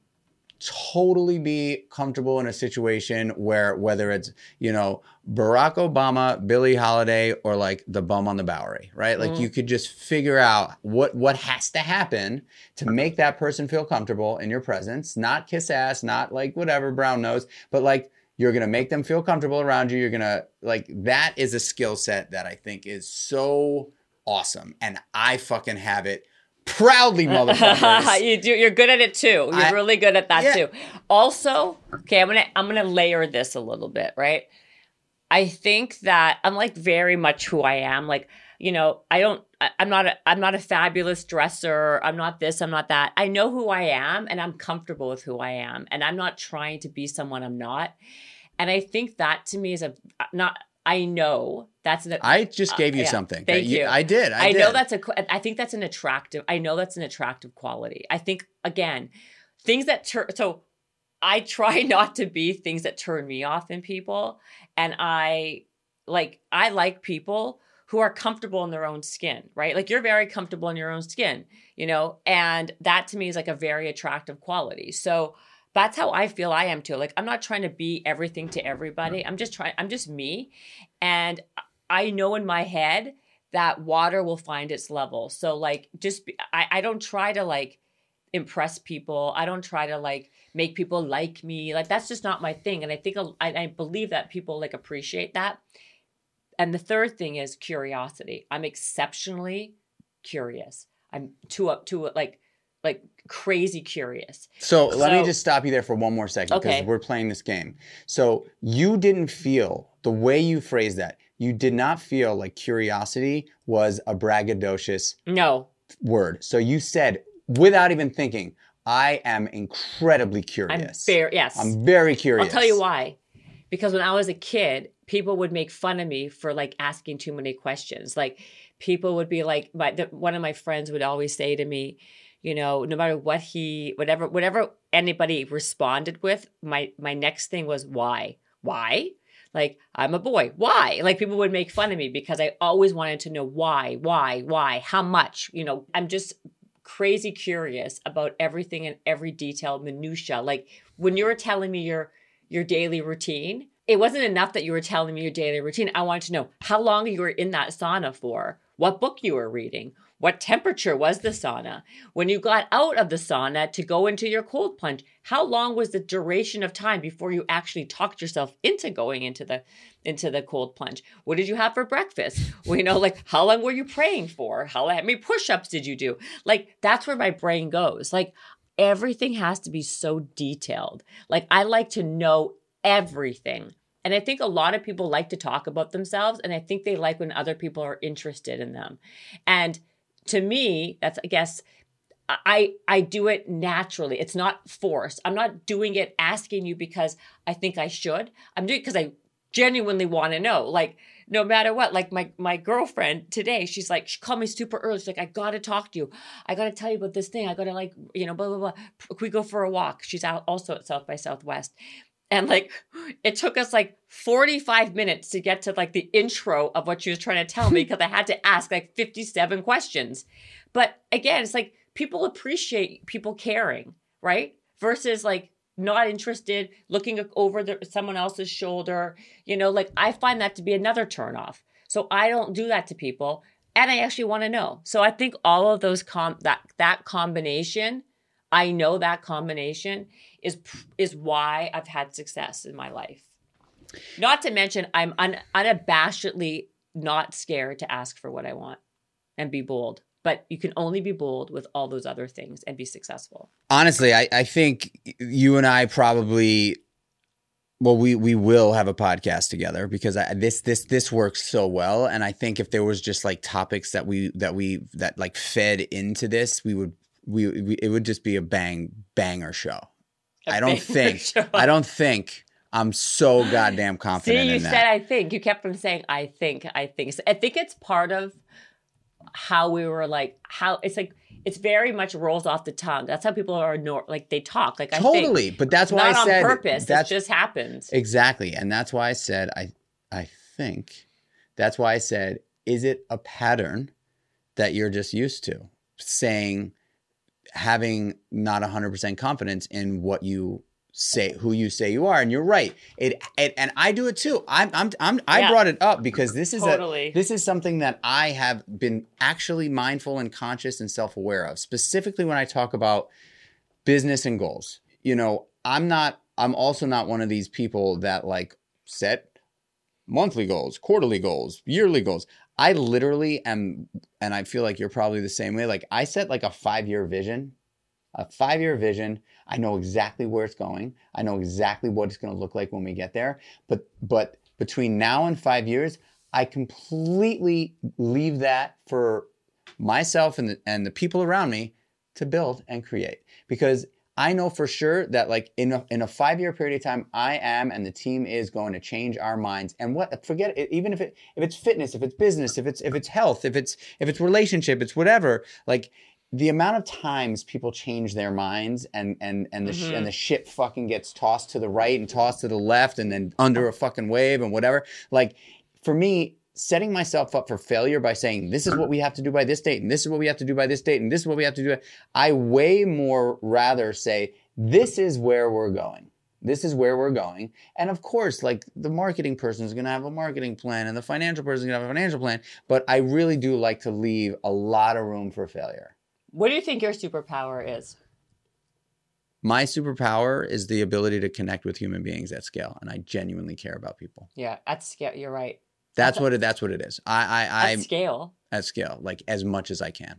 totally be comfortable in a situation where whether it's, you know, Barack Obama, Billie Holiday, or like the bum on the Bowery, right? Like mm. you could just figure out what, what has to happen to make that person feel comfortable in your presence, not kiss ass, not like whatever, brown nose, but like you're going to make them feel comfortable around you. You're going to like, that is a skill set that I think is so awesome. And I fucking have it. Proudly, motherfuckers. you do. You're good at it too. You're I, really good at that yeah. too. Also, okay, I'm gonna I'm gonna layer this a little bit, right? I think that I'm like very much who I am. Like, you know, I don't. I, I'm not. A, I'm not a fabulous dresser. I'm not this. I'm not that. I know who I am, and I'm comfortable with who I am, and I'm not trying to be someone I'm not. And I think that to me is a not. I know that's an. I just gave you uh, yeah, Thank something. That you, you. I did. I, I did. know that's a. I think that's an attractive. I know that's an attractive quality. I think again, things that turn. So, I try not to be things that turn me off in people, and I like. I like people who are comfortable in their own skin, right? Like you're very comfortable in your own skin, you know, and that to me is like a very attractive quality. So. That's how I feel I am too. Like, I'm not trying to be everything to everybody. I'm just trying, I'm just me. And I know in my head that water will find its level. So like, just, be, I, I don't try to like impress people. I don't try to like make people like me. Like that's just not my thing. And I think I, I believe that people like appreciate that. And the third thing is curiosity. I'm exceptionally curious. I'm too up to it, like like crazy curious. So, let So- me just stop you there for one more second because Okay. we're playing this game. So you didn't feel, the way you phrased that, you did not feel like curiosity was a braggadocious No. word. So you said, without even thinking, I am incredibly I'm curious. fair. Yes. I'm very curious. I'll tell you why. Because when I was a kid, people would make fun of me for like asking too many questions. Like people would be like, my, the, one of my friends would always say to me, you know, no matter what he, whatever, whatever anybody responded with, my my next thing was why, why. Like, I'm a boy. Why? Like, people would make fun of me because I always wanted to know why, why, why, how much. You know, I'm just crazy curious about everything and every detail, minutia. Like, when you were telling me your your daily routine, it wasn't enough that you were telling me your daily routine. I wanted to know how long you were in that sauna for, what book you were reading, what temperature was the sauna? When you got out of the sauna to go into your cold plunge, how long was the duration of time before you actually talked yourself into going into the into the cold plunge? What did you have for breakfast? Well, you know, like how long were you praying for? How, how many push-ups did you do? Like that's where my brain goes. Like everything has to be so detailed. Like I like to know everything. And I think a lot of people like to talk about themselves, and I think they like when other people are interested in them. And to me, that's, I guess, I I do it naturally. It's not forced. I'm not doing it asking you because I think I should. I'm doing it because I genuinely want to know. Like, no matter what, like my, my girlfriend today, she's like, she called me super early. She's like, I got to talk to you. I got to tell you about this thing. I got to like, you know, blah, blah, blah. Can we go for a walk? She's out also at South by Southwest. And like, it took us like forty-five minutes to get to like the intro of what she was trying to tell me because I had to ask like fifty-seven questions. But again, it's like people appreciate people caring, right? Versus like not interested, looking over the, someone else's shoulder. You know, like I find that to be another turnoff. So I don't do that to people. And I actually want to know. So I think all of those, com- that that combination, I know that combination is is why I've had success in my life. Not to mention, I'm un, unabashedly not scared to ask for what I want and be bold. But you can only be bold with all those other things and be successful. Honestly, I, I think you and I probably, well, we we will have a podcast together because I, this this this works so well. And I think if there was just like topics that we that we that like fed into this, we would we, we it would just be a bang banger show. A I don't banger think show. I don't think I'm so goddamn confident See, you in said that. I think. You kept on saying I think, I think. So I think it's part of how we were like, how it's like, it's very much rolls off the tongue. That's how people are, nor- like they talk. Like I Totally, think. but that's why Not I said on purpose. that's It just happens. exactly, and that's why I said I I think that's why I said, is it a pattern that you're just used to saying, having not one hundred percent confidence in what you say, who you say you are? And you're right. It, it and I do it too. I'm I'm, I'm I Yeah. brought it up because this is Totally. a, this is something that I have been actually mindful and conscious and self-aware of, specifically when I talk about business and goals. You know, I'm not I'm also not one of these people that like set monthly goals, quarterly goals, yearly goals. I literally am, and I feel like you're probably the same way. Like I set like a five-year vision, a five-year vision. I know exactly where it's going. I know exactly what it's going to look like when we get there. But but between now and five years, I completely leave that for myself and the, and the people around me to build and create. Because I know for sure that like in a, in a five-year period of time, I am and the team is going to change our minds. And what forget it, even if it if it's fitness, if it's business, if it's if it's health, if it's if it's relationship, it's whatever. Like the amount of times people change their minds and and and the Mm-hmm. sh- and the ship fucking gets tossed to the right and tossed to the left and then under a fucking wave and whatever. Like for me, setting myself up for failure by saying, this is what we have to do by this date, and this is what we have to do by this date, and this is what we have to do. I way more rather say, this is where we're going. This is where we're going. And of course, like the marketing person is going to have a marketing plan and the financial person is going to have a financial plan. But I really do like to leave a lot of room for failure. What do you think your superpower is? My superpower is the ability to connect with human beings at scale, and I genuinely care about people. Yeah, at scale, you're right. That's what it. That's what it is. I, I, I at scale. At scale, like as much as I can.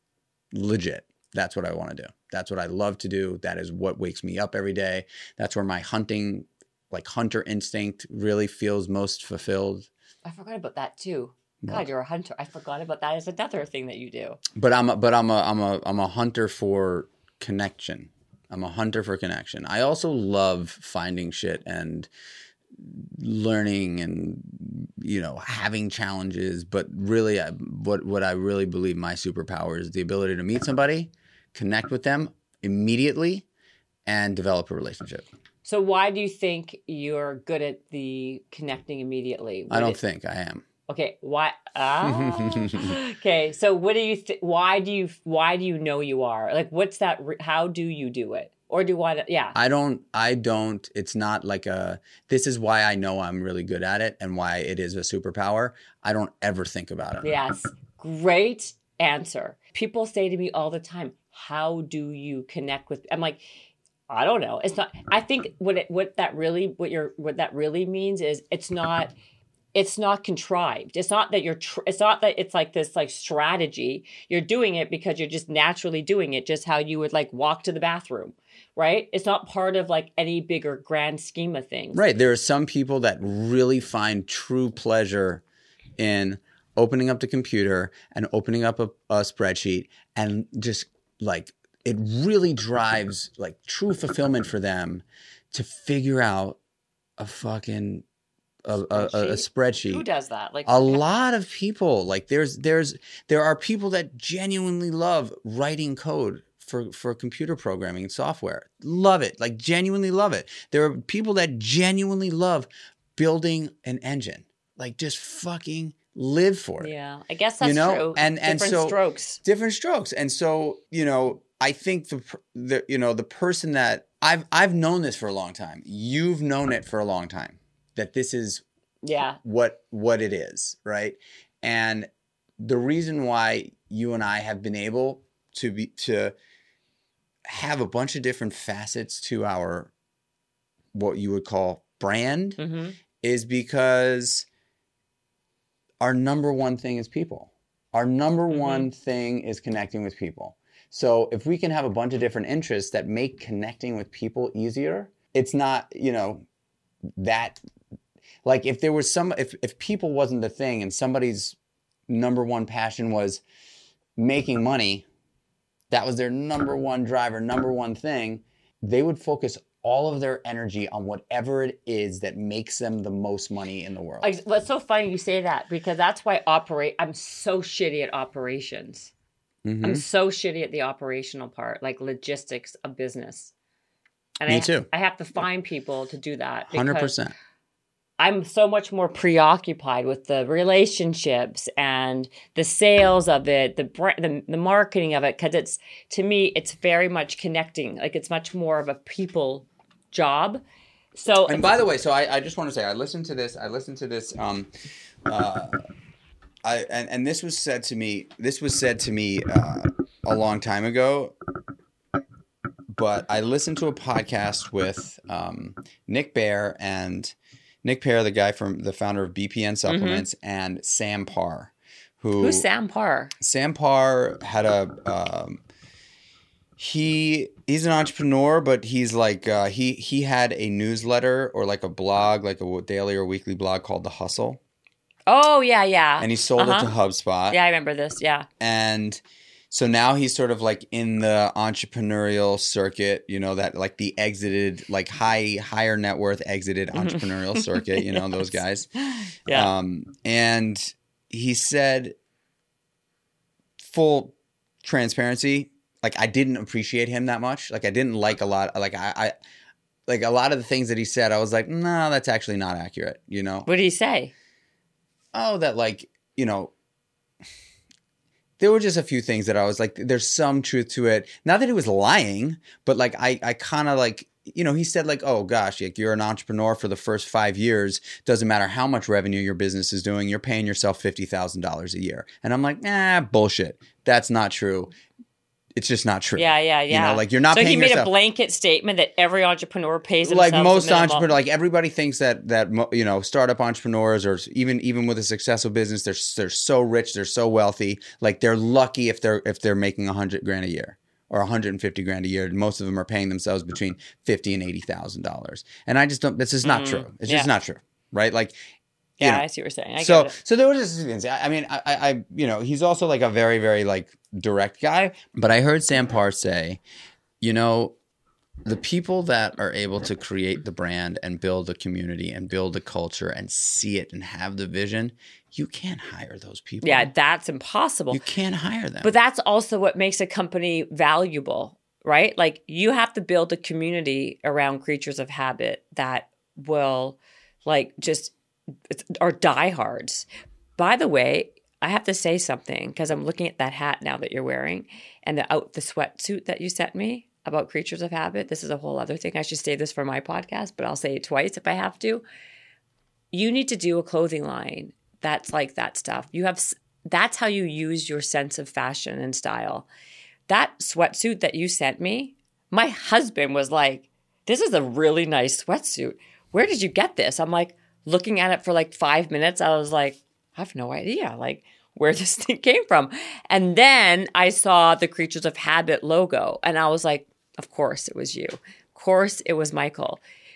Legit. That's what I want to do. That's what I love to do. That is what wakes me up every day. That's where my hunting, like hunter instinct, really feels most fulfilled. I forgot about that too. God, What? you're a hunter. I forgot about that as another thing that you do. But I'm, a, but I'm a, I'm a, I'm a hunter for connection. I'm a hunter for connection. I also love finding shit and learning and, you know, having challenges. But really, I, what what I really believe my superpower is the ability to meet somebody, connect with them immediately, and develop a relationship. So why do you think you're good at the connecting immediately? What I don't it, think I am. Okay, why? Ah. Okay, so what do you? Th- why do you? Why do you know you are? Like, what's that? Re- how do you do it? Or do I? Yeah. I don't. I don't. It's not like a. This is why I know I'm really good at it, and why it is a superpower. I don't ever think about it. Yes, great answer. People say to me all the time, "How do you connect with?" I'm like, I don't know. It's not. I think what it, what that really what you're what that really means is it's not. It's not contrived. It's not that you're, tr- it's not that it's like this like strategy. You're doing it because you're just naturally doing it, just how you would like walk to the bathroom, right? It's not part of like any bigger grand scheme of things. Right. There are some people that really find true pleasure in opening up the computer and opening up a, a spreadsheet and just like, it really drives like true fulfillment for them to figure out a fucking A, a, a, a spreadsheet. Who does that? Like a lot of people. Like there's there's there are people that genuinely love writing code for for computer programming and software. Love it. Like genuinely love it. There are people that genuinely love building an engine. Like just fucking live for it. Yeah, I guess that's you know? true. And and different so strokes. Different strokes. And so, you know, I think the the you know the person that I've I've known this for a long time. You've known it for a long time. That this is yeah what what it is, right? And the reason why you and I have been able to be to have a bunch of different facets to our what you would call brand mm-hmm. is because our number one thing is people. Our number mm-hmm. one thing is connecting with people. So if we can have a bunch of different interests that make connecting with people easier, it's not, you know, that like if there was some if, if people wasn't the thing and somebody's number one passion was making money, that was their number one driver, number one thing, they would focus all of their energy on whatever it is that makes them the most money in the world. Like, well, it's so funny you say that because that's why operate I'm so shitty at operations. Mm-hmm. I'm so shitty at the operational part, like logistics of business. And Me I, too. I have to find people to do that. one hundred percent. I'm so much more preoccupied with the relationships and the sales of it, the the, the marketing of it, because it's, to me, it's very much connecting. Like it's much more of a people job. So, and by the way, so I, I just want to say, I listened to this, I listened to this, um, uh, I, and, and this was said to me, this was said to me uh, a long time ago, but I listened to a podcast with um, Nick Bare and Nick Bare, the guy from the founder of B P N Supplements, mm-hmm. and Sam Parr. Who, Who's Sam Parr? Sam Parr had a um, he he's an entrepreneur, but he's like uh, he he had a newsletter or like a blog, like a daily or weekly blog called The Hustle. Oh yeah, yeah. And he sold uh-huh. it to HubSpot. Yeah, I remember this. Yeah. And so now he's sort of like in the entrepreneurial circuit, you know, that like the exited, like high, higher net worth exited entrepreneurial circuit, you know, yes. those guys. Yeah. Um, and he said, full transparency, like I didn't appreciate him that much. Like I didn't like a lot. Like I, I like a lot of the things that he said, I was like, no, that's actually not accurate, you know? What did he say? Oh, that like, you know, there were just a few things that I was like, there's some truth to it. Not that he was lying, but like I, I kind of like, you know, he said like, oh gosh, like you're an entrepreneur for the first five years. Doesn't matter how much revenue your business is doing. You're paying yourself fifty thousand dollars a year. And I'm like, nah, bullshit. That's not true. it's just not true. Yeah, yeah, yeah. You know, like you're not so paying he made yourself. a blanket statement that every entrepreneur pays themselves Like most entrepreneurs, like everybody thinks that that you know startup entrepreneurs or even even with a successful business, they're they're so rich, they're so wealthy, like they're lucky if they're if they're making a hundred grand a year or one hundred fifty grand a year. Most of them are paying themselves between fifty and eighty thousand dollars, and I just don't. This is not mm, true. It's yeah. just not true, right? Like. Yeah, you know, I see what you're saying. I so, get it. so there was just things. I mean, I, I, you know, he's also like a very, very like direct guy. But I heard Sam Parr say, you know, the people that are able to create the brand and build a community and build a culture and see it and have the vision, you can't hire those people. Yeah, that's impossible. You can't hire them. But that's also what makes a company valuable, right? Like you have to build a community around Creatures of Habit that will, like, just. Are diehards. By the way, I have to say something because I'm looking at that hat now that you're wearing and the out the sweatsuit that you sent me about Creatures of Habit. This is a whole other thing. I should say this for my podcast, but I'll say it twice if I have to. You need to do a clothing line that's like that stuff. You have that's how you use your sense of fashion and style. That sweatsuit that you sent me, my husband was like, "This is a really nice sweatsuit. Where did you get this?" I'm like, looking at it for like five minutes, I was like, I have no idea, like, where this thing came from. And then I saw the Creatures of Habit logo, and I was like, of course it was you. Of course it was Michael.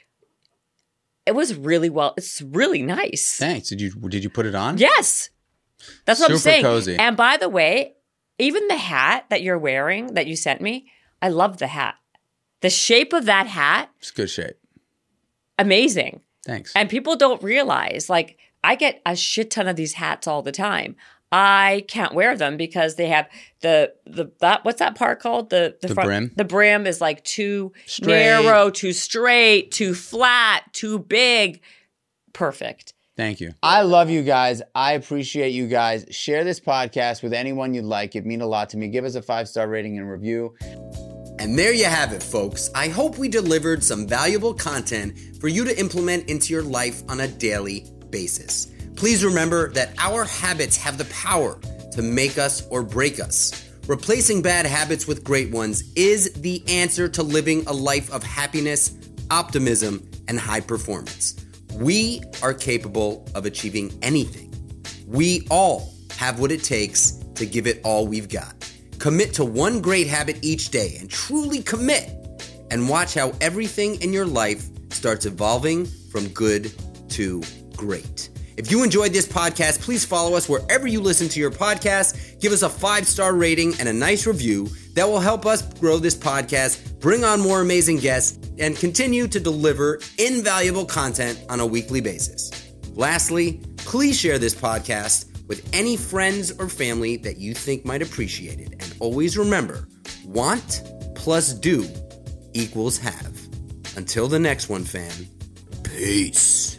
It was really well. It's really nice. Thanks. Did you did you put it on? Yes. That's what Super I'm saying. Cozy. And by the way, even the hat that you're wearing that you sent me, I love the hat. The shape of that hat. It's good shape. Amazing. Thanks. And people don't realize, like, I get a shit ton of these hats all the time. I can't wear them because they have the the that what's that part called? The the, the front, brim. The brim is like too straight. narrow, too straight, too flat, too big. Perfect. Thank you. I love you guys. I appreciate you guys. Share this podcast with anyone you'd like. It'd mean a lot to me. Give us a five-star rating and review. And there you have it, folks. I hope we delivered some valuable content for you to implement into your life on a daily basis. Please remember that our habits have the power to make us or break us. Replacing bad habits with great ones is the answer to living a life of happiness, optimism, and high performance. We are capable of achieving anything. We all have what it takes to give it all we've got. Commit to one great habit each day and truly commit, and watch how everything in your life starts evolving from good to great. If you enjoyed this podcast, please follow us wherever you listen to your podcast. Give us a five-star rating and a nice review. That will help us grow this podcast, bring on more amazing guests, and continue to deliver invaluable content on a weekly basis. Lastly, please share this podcast with any friends or family that you think might appreciate it. And always remember, want plus do equals have. Until the next one, fam. Peace.